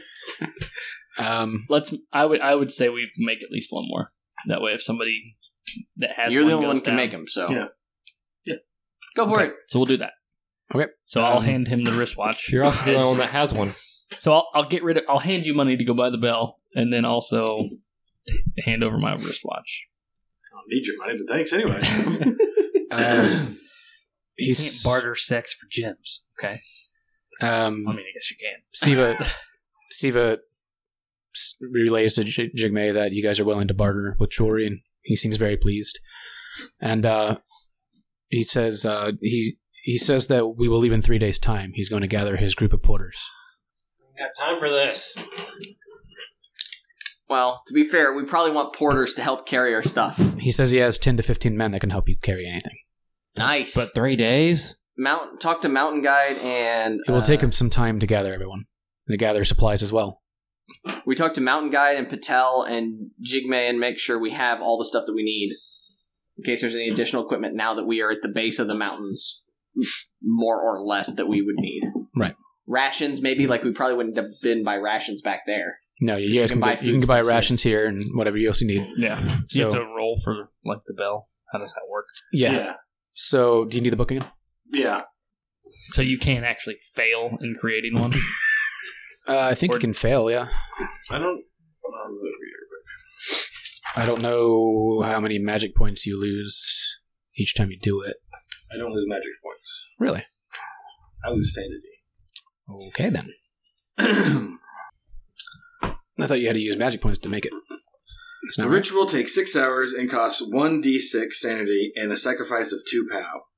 I would say we make at least one more. That way, if somebody that has You're the one only one goes who can down- make them, so. Yeah. Go for Okay, it. so we'll do that. Okay. So I'll hand him the wristwatch. You're also the only one that has one. So I'll get rid of. I'll hand you money to go buy the bell, and then also hand over my wristwatch. I don't need your money, but thanks anyway. You can't barter sex for gems. Okay. I mean, I guess you can. Siva relays to Jigme that you guys are willing to barter with jewelry, and he seems very pleased. And he says he says that we will leave in 3 days' time. He's going to gather his group of porters. We got time for this. Well, to be fair, we probably want porters to help carry our stuff. He says he has 10 to 15 men that can help you carry anything. Nice. But 3 days? Talk to Mountain Guide and... It will take him some time to gather everyone. To gather supplies as well. We talk to Mountain Guide and Patel and Jigme and make sure we have all the stuff that we need. In case there's any additional equipment now that we are at the base of the mountains. More or less that we would need. Right. Rations, maybe. Like, we probably wouldn't have been by rations back there. No, you guys can buy you can food buy stuff, rations here and whatever else you need. Yeah. You So have to roll for like the bell. How does that work? yeah. So do you need the book again? Yeah. So you can't actually fail in creating one. I think Or- you can fail. Yeah. I don't. I don't know how many magic points you lose each time you do it. I don't lose magic points. Really? I lose sanity. Okay then. I thought you had to use magic points to make it. It's The not right. ritual takes 6 hours and costs 1d6 sanity and a sacrifice of 2 POW.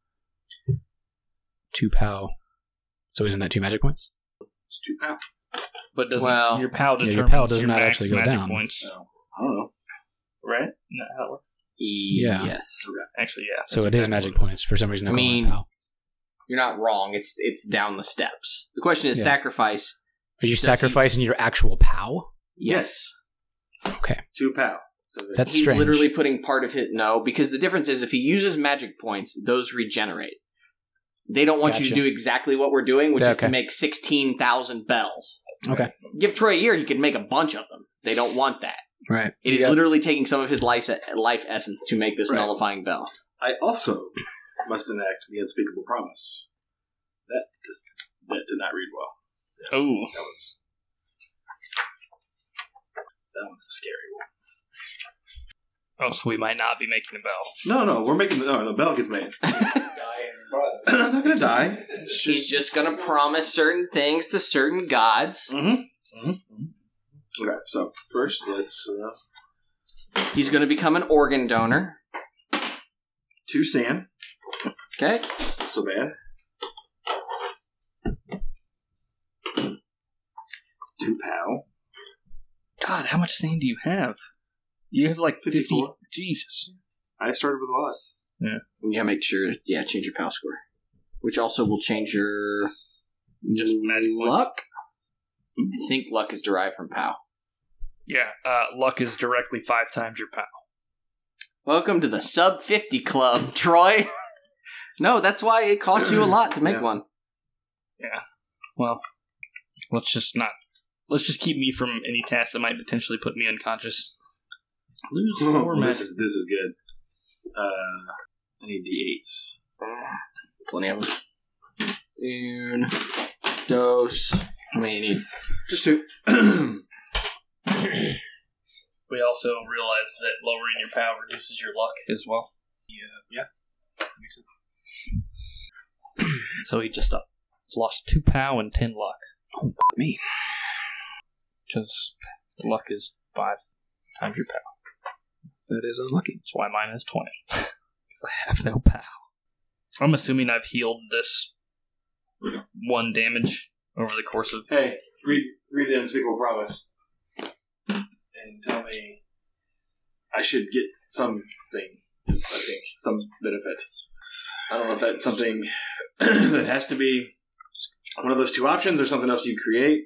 2 POW. So isn't that 2 magic points? It's 2 POW. But does Well, your POW yeah, your determine POW does your not max actually go magic down. points? I don't know. Right? Isn't that how it works? Yeah. Yes. Actually, yeah. So that's it is exactly magic what points. For some reason, they're I calling it mean- POW. You're not wrong. It's down the steps. The question is Yeah. sacrifice. Are you Does he- sacrificing your actual POW? Yes. Okay. 2 POW. So That's He's strange. literally putting part of it. No, because the difference is if he uses magic points, those regenerate. They don't want you Gotcha. to do exactly what we're doing, which is Okay. to make 16,000 bells. Okay. Give Troy a year, he could make a bunch of them. They don't want that. Right. It is literally taking some of his life essence to make this Right. nullifying bell. I also must enact the unspeakable promise. That did not read well. Oh. That one's the scary one. Oh, so we might not be making a bell. No, we're making the bell gets made. I'm not gonna die. It's He's just going to promise certain things to certain gods. Okay, so first let's He's going to become an organ donor. 2 sand. Okay? Not so bad. 2 POW. God, how much sand do you have? You have like 50. 54. Jesus. I started with a lot. Yeah, make sure. Yeah, change your POW score. Which also will change your Just magic points. luck. I think luck is derived from POW. Yeah, luck is directly 5 times your POW. Welcome to the sub 50 club, Troy. No, that's why it costs you a lot to make Yeah. one. Well, let's just keep me from any task that might potentially put me unconscious. Lose 4 magic. This is good. I need D8s. Plenty of them. Un, dos. How many you need? Just 2. We also realize that lowering your POW reduces your luck as well. Yeah. So he just lost 2 POW and 10 luck. Oh, me. Because luck is 5 times your POW. That is unlucky. That's why mine is 20. Because I have no POW. I'm assuming I've healed this 1 damage over the course of... Hey, read the unspeakable promise and tell me I should get something. I think some benefit. I don't know if that's something that has to be one of those 2 options or something else you create.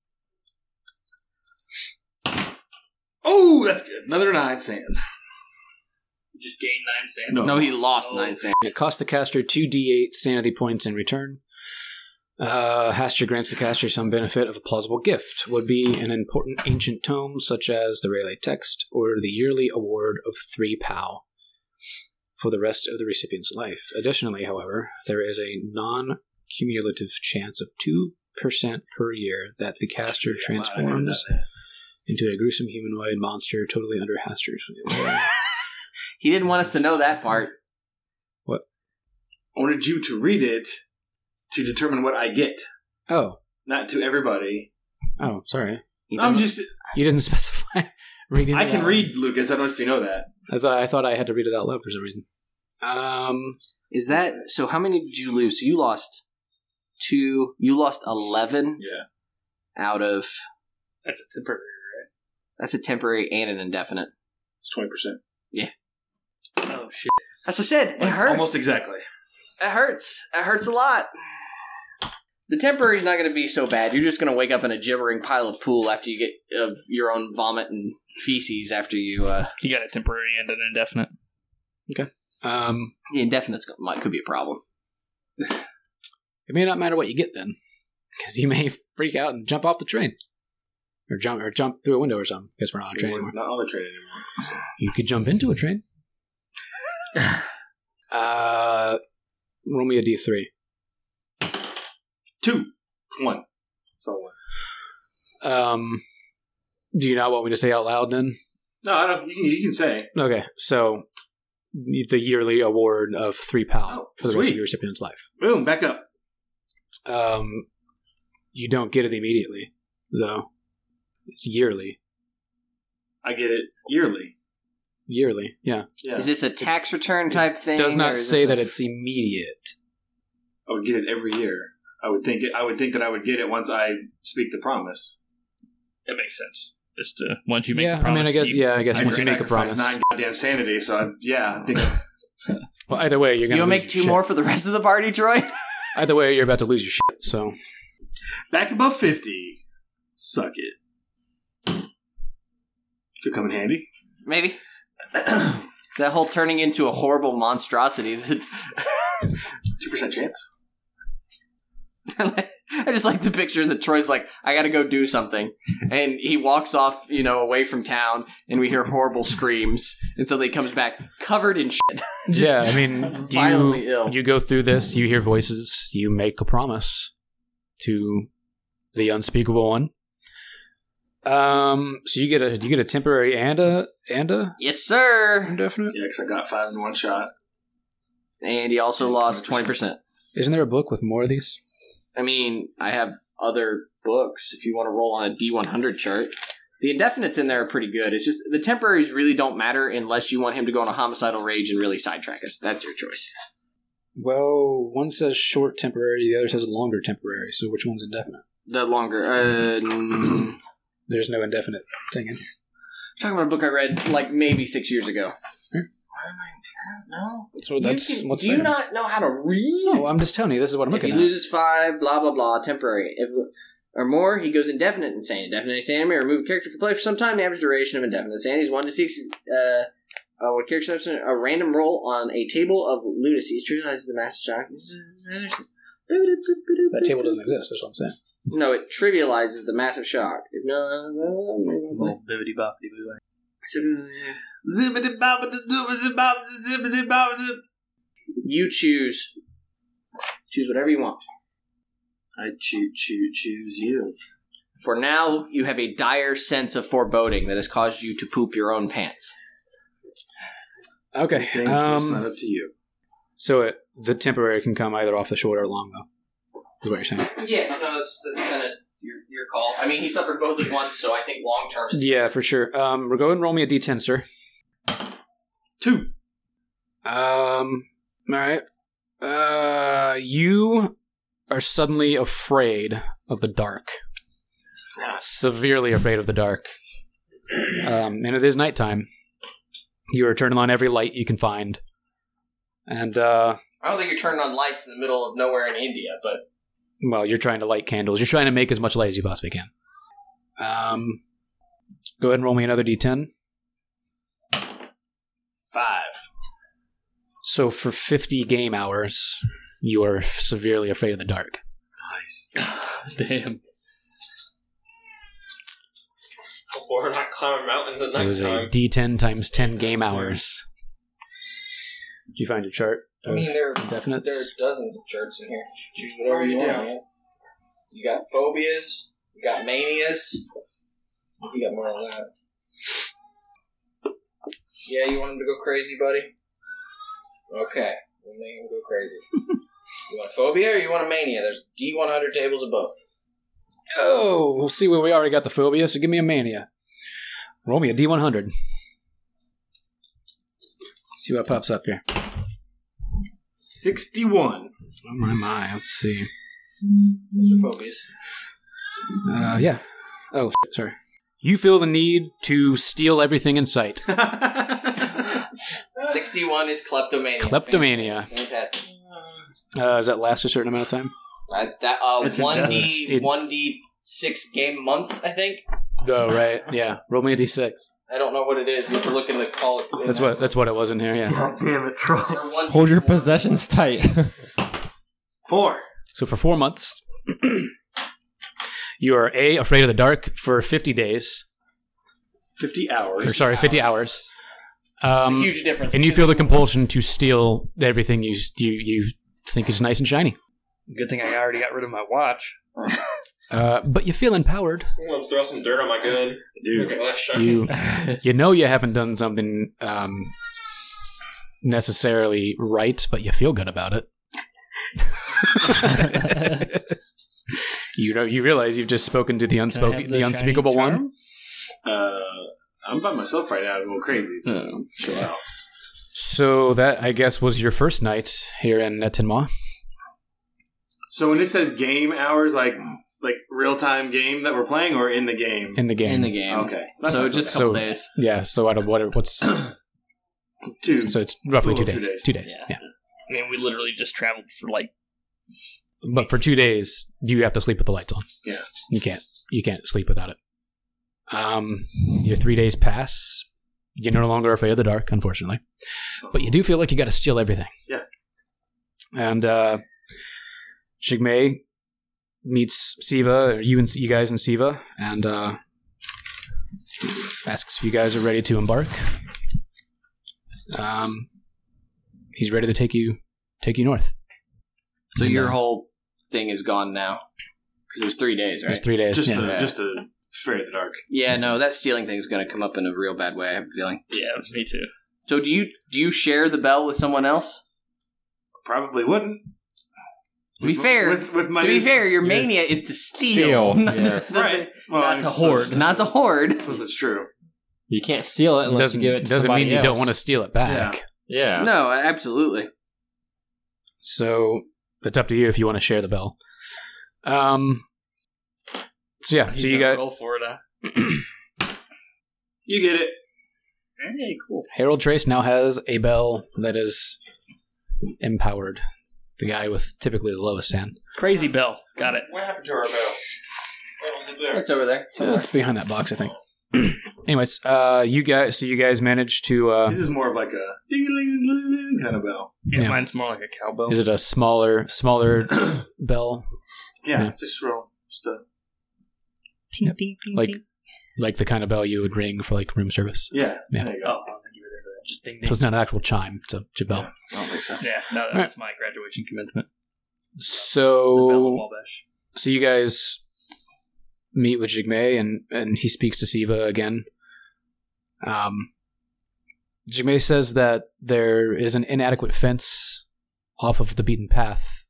Oh, that's good. Another 9 sand. You just gain 9 sand? No. No, he lost 9 sand. It costs the caster 2d8 sanity points in return. Hastur grants the caster some benefit of a plausible gift. Would be an important ancient tome such as the Rayleigh Text or the yearly award of 3 POW for the rest of the recipient's life. Additionally, however, there is a non-cumulative chance of 2% per year that the caster transforms into a gruesome humanoid monster totally under Hastur's. He didn't want us to know that part. I wanted you to read it to determine what I get, Oh, not to everybody. Sorry. He I'm doesn't- just. You didn't specify reading. I it can out. read, Lucas. I don't know if you know that. I thought I had to read it out loud for some reason. Is that... So how many did you lose? So you lost 2... You lost 11 Yeah. out of... That's a temporary, right? That's a temporary and an indefinite. It's 20%. Oh, shit. As I said, it hurts. Almost exactly. It hurts. It hurts a lot. The temporary's not going to be so bad. You're just going to wake up in a gibbering pile of pool after you get of your own vomit and feces after you... You got a temporary and an indefinite. The indefinite's could be a problem. It may not matter what you get then, because you may freak out and jump off the train, or jump through a window or something. Because we're not on a train anymore. Not on the train anymore. You could jump into a train. Roll me a d3. 2. 1. So 1. Do you not want me to say out loud then? No, I don't. You can say. Okay, so the yearly award of 3 POW for the rest of sweet. your recipient's life. Boom, back up. You don't get it immediately, though. It's yearly. I get it yearly. Yearly, yeah. Yeah. Is this a tax return type thing? Does or not is say this that it's immediate. I would get it every year. I would think that I would get it once I speak the promise. It makes sense. Just once you make Yeah, the promise. I guess I once you make a sacrifice promise. 9 goddamn sanity, so I think Well, either way, you're gonna You'll lose make your 2 shit. more for the rest of the party, Troy? Either way, you're about to lose your shit. So back above 50. Suck it. Could come in handy. Maybe. That whole turning into a horrible monstrosity. 2% chance. I just like the picture that Troy's like, I gotta go do something. And he walks off, away from town, and we hear horrible screams. And so he comes back covered in shit. yeah, I mean, Violently ill. you go through this, you hear voices, you make a promise to the unspeakable one. So you get a temporary and a Yes, sir. indefinite. Yeah, because I got 5 in one shot. And he also lost 20%. Isn't there a book with more of these? I mean, I have other books if you want to roll on a D100 chart. The indefinites in there are pretty good. It's just the temporaries really don't matter unless you want him to go on a homicidal rage and really sidetrack us. That's your choice. Well, one says short temporary, the other says longer temporary. So which one's indefinite? The longer. There's no indefinite thing in here. Talking about a book I read like maybe 6 years ago. No. So what's Do you there? not know how to read? Oh, I'm just telling you. This is what I'm If he looking at. loses 5, blah blah blah, temporary. If or more, he goes indefinite insane. Indefinite insanity may remove a character from play for some time. The average duration of indefinite insanity is 1 to 6. When character steps in a random roll on a table of lunacies, trivializes the massive shock. That table doesn't exist. That's what I'm saying. No, it trivializes the massive shock. If Bibbidi boppity boo. you choose whatever you want. I choose you. For now, you have a dire sense of foreboding that has caused you to poop your own pants. Okay. Dangerous, not up to you. So the temporary can come either off the short or long, though. Is what you're saying? Yeah, no, that's kind of your call. I mean, he suffered both at once, so I think long term is... Yeah, for sure. We'll go ahead and roll me a d10, sir. 2. All right. You are suddenly afraid of the dark. Severely afraid of the dark. And it is nighttime. You are turning on every light you can find. And, I don't think you're turning on lights in the middle of nowhere in India, but... well, you're trying to light candles. You're trying to make as much light as you possibly can. Go ahead and roll me another d10. 5. So for 50 game hours, you are severely afraid of the dark. Nice. Damn. We're not climbing mountains at It night was a time. d10 times 10 game hours. Did you find your chart? I mean, there are Indefinites? dozens of charts in here. Choose whatever you want, man. You got phobias. You got manias. You got more than that. Yeah, you want him to go crazy, buddy? Okay. We'll make him go crazy. You want a phobia or you want a mania? There's D100 tables of both. Oh, we'll see where we already got the phobia, so give me a mania. Roll me a d100. See what pops up here. 61. Oh my, let's see. Those are phobias. Yeah. Oh, sorry. You feel the need to steal everything in sight. 61 is kleptomania. Kleptomania. Fantastic. Does that last a certain amount of time? It's indefinite. 1d6 game months, I think. Oh, right. Yeah. Roll me a d6. I don't know what it is. You have to look in the call. That's what it was in here, yeah. God damn it, Troll. Or 1d4. Hold your possessions tight. 4. So for 4 months, you are A, afraid of the dark for 50 days. 50 hours. Or sorry, 50 hours. It's a huge difference. And you feel the compulsion to steal everything you think is nice and shiny. Good thing I already got rid of my watch. But you feel empowered. Let's throw some dirt on my gun. Dude. Okay, let's shine. You know you haven't done something necessarily right, but you feel good about it. You realize you've just spoken to the Can I have the unspeakable shiny one. charm? I'm by myself right now. I'm going crazy. So chill out. So that, I guess, was your first night here in Tenma. So when it says game hours, like real time game that we're playing, or in the game? In the game. In the game. Okay. So just a couple days. Yeah, so out of what's... 2. So it's roughly 2 2 days. days. 2 days, yeah. I mean, we literally just traveled for like... But for 2 days, you have to sleep with the lights on. Yeah. You can't sleep without it. Your 3 days pass. You're no longer afraid of the dark, unfortunately. But you do feel like you got to steal everything. Yeah. And Shigmei meets Siva, or you guys and Siva, and asks if you guys are ready to embark. He's ready to take you north. So your whole thing is gone now. Because it was 3 days, right? It was 3 days. Just yeah. the Afraid of the dark. Yeah, no, that stealing thing is going to come up in a real bad way, I have a feeling. Yeah, me too. So do you share the bell with someone else? Probably wouldn't. To be fair, your mania is to steal. Yes. Right. Well, Not to hoard. Not to hoard. I suppose that's true. You can't steal it unless you give it to doesn't somebody mean you else. don't want to steal it back. Yeah. No, absolutely. So it's up to you if you want to share the bell. So yeah, so you got roll for it. You get it. Hey, cool. Harold Trace now has a bell that is empowered. The guy with typically the lowest sand. Crazy bell. Got it. What happened to our bell? It's over there. It's behind that box, I think. Anyways, you guys managed to. This is more of like a ding-a-ling-a-ling kind of bell. Yeah, mine's more like a cowbell. Is it a smaller bell? Yeah, just roll. Just a... Ting, ting, ting, Like ting. like the kind of bell you would ring for like room service. Yeah. Yeah. There you go. Oh, I'll give it a just ding, ding. So it's not an actual chime; it's a bell. I don't think so. Yeah, no, that's my graduation commencement. The bell of So Wabash. so you guys meet with Jigmei and he speaks to Siva again. Jigmei says that there is an inadequate fence off of the beaten path.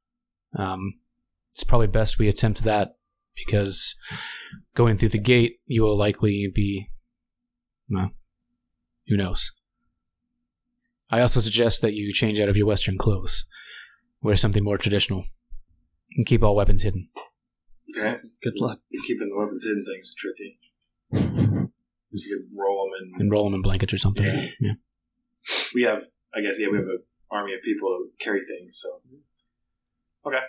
It's probably best we attempt that because going through the gate you will likely be, well, who knows. I also suggest that you change out of your Western clothes, wear something more traditional, and keep all weapons hidden. Okay. Good luck. Keeping the weapons hidden things tricky. Because you could roll them And roll them in blankets or something. Yeah. we have an army of people who carry things, so. Okay.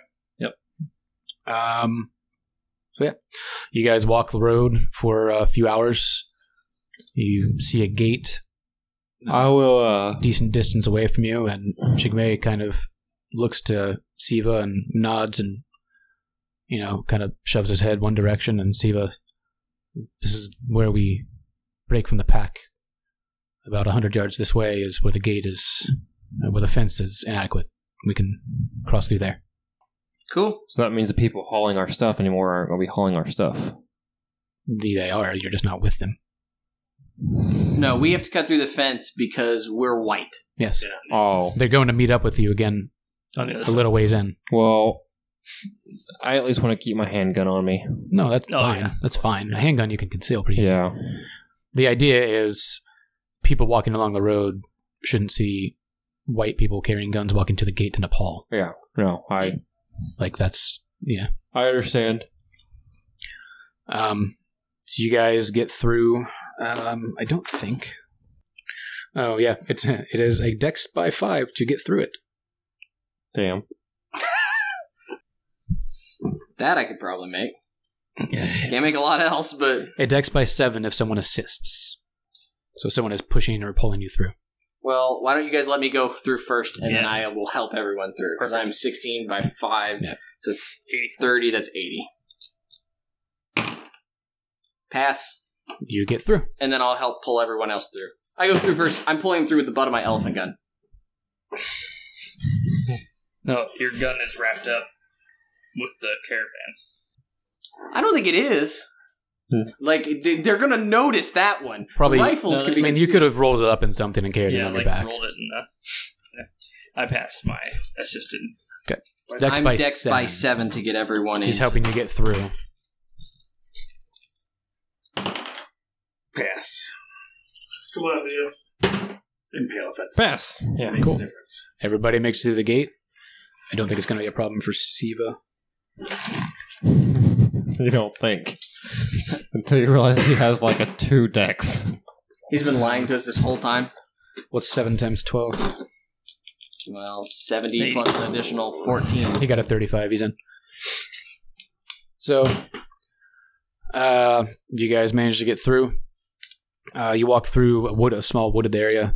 So yeah, you guys walk the road for a few hours. You see a gate I will, decent distance away from you, and Jigmei kind of looks to Siva and nods and, kind of shoves his head one direction, and Siva, this is where we break from the pack. About 100 yards this way is where the gate is, where the fence is inadequate. We can cross through there. Cool. so that means the people hauling our stuff anymore aren't going to be hauling our stuff. They are, you're just not with them. No, we have to cut through the fence because we're white. Yes. Oh. They're going to meet up with you again On the other a side. little ways in. Well, I at least want to keep my handgun on me. No, that's Oh, fine. yeah. That's fine. A handgun you can conceal pretty easily. Yeah. The idea is people walking along the road shouldn't see white people carrying guns walking to the gate to Nepal. Yeah. No, I That's, yeah. I understand. So you guys get through, I don't think. Oh, yeah. It is a dex by 5 to get through it. Damn. That I could probably make. Can't make a lot else, but... A dex by 7 if someone assists. So if someone is pushing or pulling you through. Well, why don't you guys let me go through first, and then Yeah. I will help everyone through. Because I'm 16 by 5, Yeah. so it's 30, that's 80. Pass, You get through. and then I'll help pull everyone else through. I go through first. I'm pulling through with the butt of my elephant gun. No, your gun is wrapped up with the caravan. I don't think it is. Like, they're going to notice that one. Probably. Rifles can be... you could have rolled it up in something and carried it Yeah, on like your back. rolled it in I passed my assisted. Dex I'm by dex 7. by 7 to get everyone in. He's helping you get through. Pass. pass. Come on, man. Impale if that's Pass. Yeah. makes cool. a difference. Everybody makes it through the gate. I don't think it's going to be a problem for Siva. You don't think. Until you realize he has like a 2 dex. He's been lying to us this whole time. What's 7 times 12? Well, 70 plus an additional 14. He got a 35. He's in. So, you guys managed to get through. You walk through a small wooded area.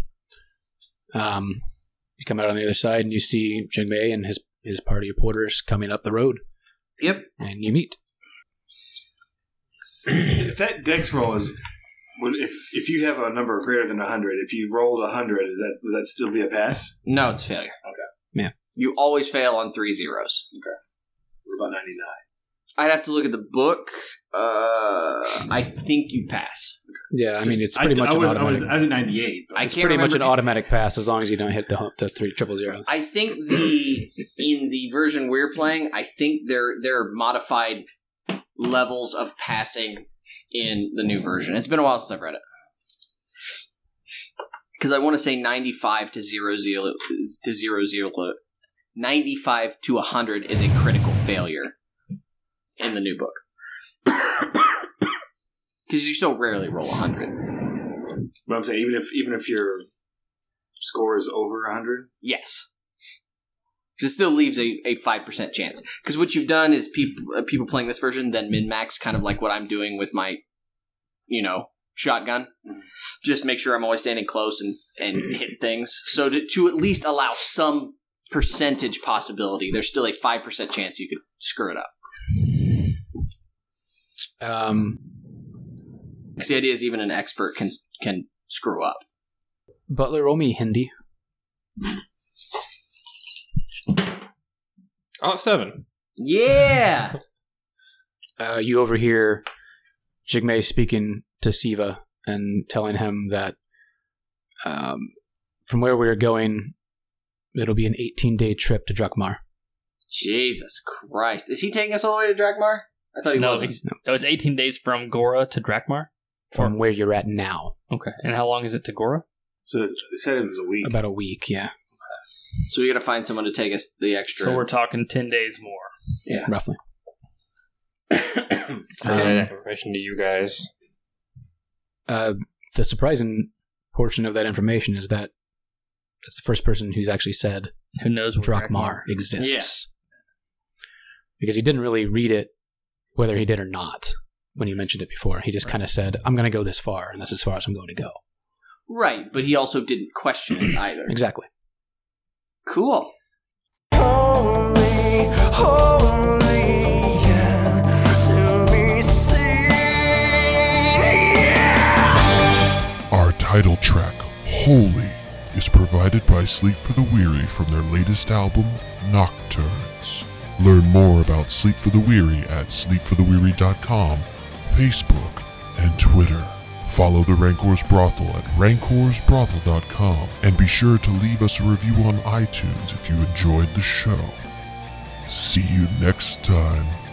You come out on the other side and you see Jingmei and his party of porters coming up the road. Yep. And you meet. If that dex roll is, if you have a number greater than 100, if you rolled 100, would that still be a pass? No, it's failure. Okay. Yeah. You always fail on 3 zeros. Okay. What about 99? I'd have to look at the book. I think you pass. Yeah, I mean, it's pretty much an automatic. I was at 98. I It's can't pretty much an remember- automatic pass as long as you don't hit the 300. I think in the version we're playing, I think there are modified levels of passing in the new version. It's been a while since I've read it. Because I want to say 95 to 00 95 to 100 is a critical failure in the new book. Because you so rarely roll 100. But I'm saying even if your score is over 100, Yes. Because it still leaves a 5% chance. Because what you've done is people playing this version then min-max, kind of like what I'm doing with my, shotgun. Just make sure I'm always standing close and hit things. So to at least allow some percentage possibility, there's still a 5% chance you could screw it up. Because the idea is even an expert can screw up. Butler, roll me Hindi. Oh, 7. Yeah! You overhear Jigmei speaking to Siva and telling him that from where we're going, it'll be an 18-day trip to Drakmar. Jesus Christ. Is he taking us all the way to Drakmar? I thought he wasn't. It's 18 days from Gora to Drakmar? From where you're at now. Okay. And how long is it to Gora? so they said it was a week. About a week, yeah. So we got to find someone to take us the extra. So we're talking 10 days more. Yeah. Roughly. I that information to you guys. The surprising portion of that information is that it's the first person who's actually said Who knows where Drakmar exists. Because he didn't really read it, whether he did or not, when he mentioned it before. He just kind of said, I'm going to go this far, and that's as far as I'm going to go. Right, but he also didn't question it either. Exactly. Cool. Holy, holy, yeah, to be seen, yeah. Our title track, Holy, is provided by Sleep for the Weary from their latest album, Nocturnes. Learn more about Sleep for the Weary at sleepfortheweary.com, Facebook, and Twitter. Follow the Rancor's Brothel at rancorsbrothel.com, and be sure to leave us a review on iTunes if you enjoyed the show. See you next time.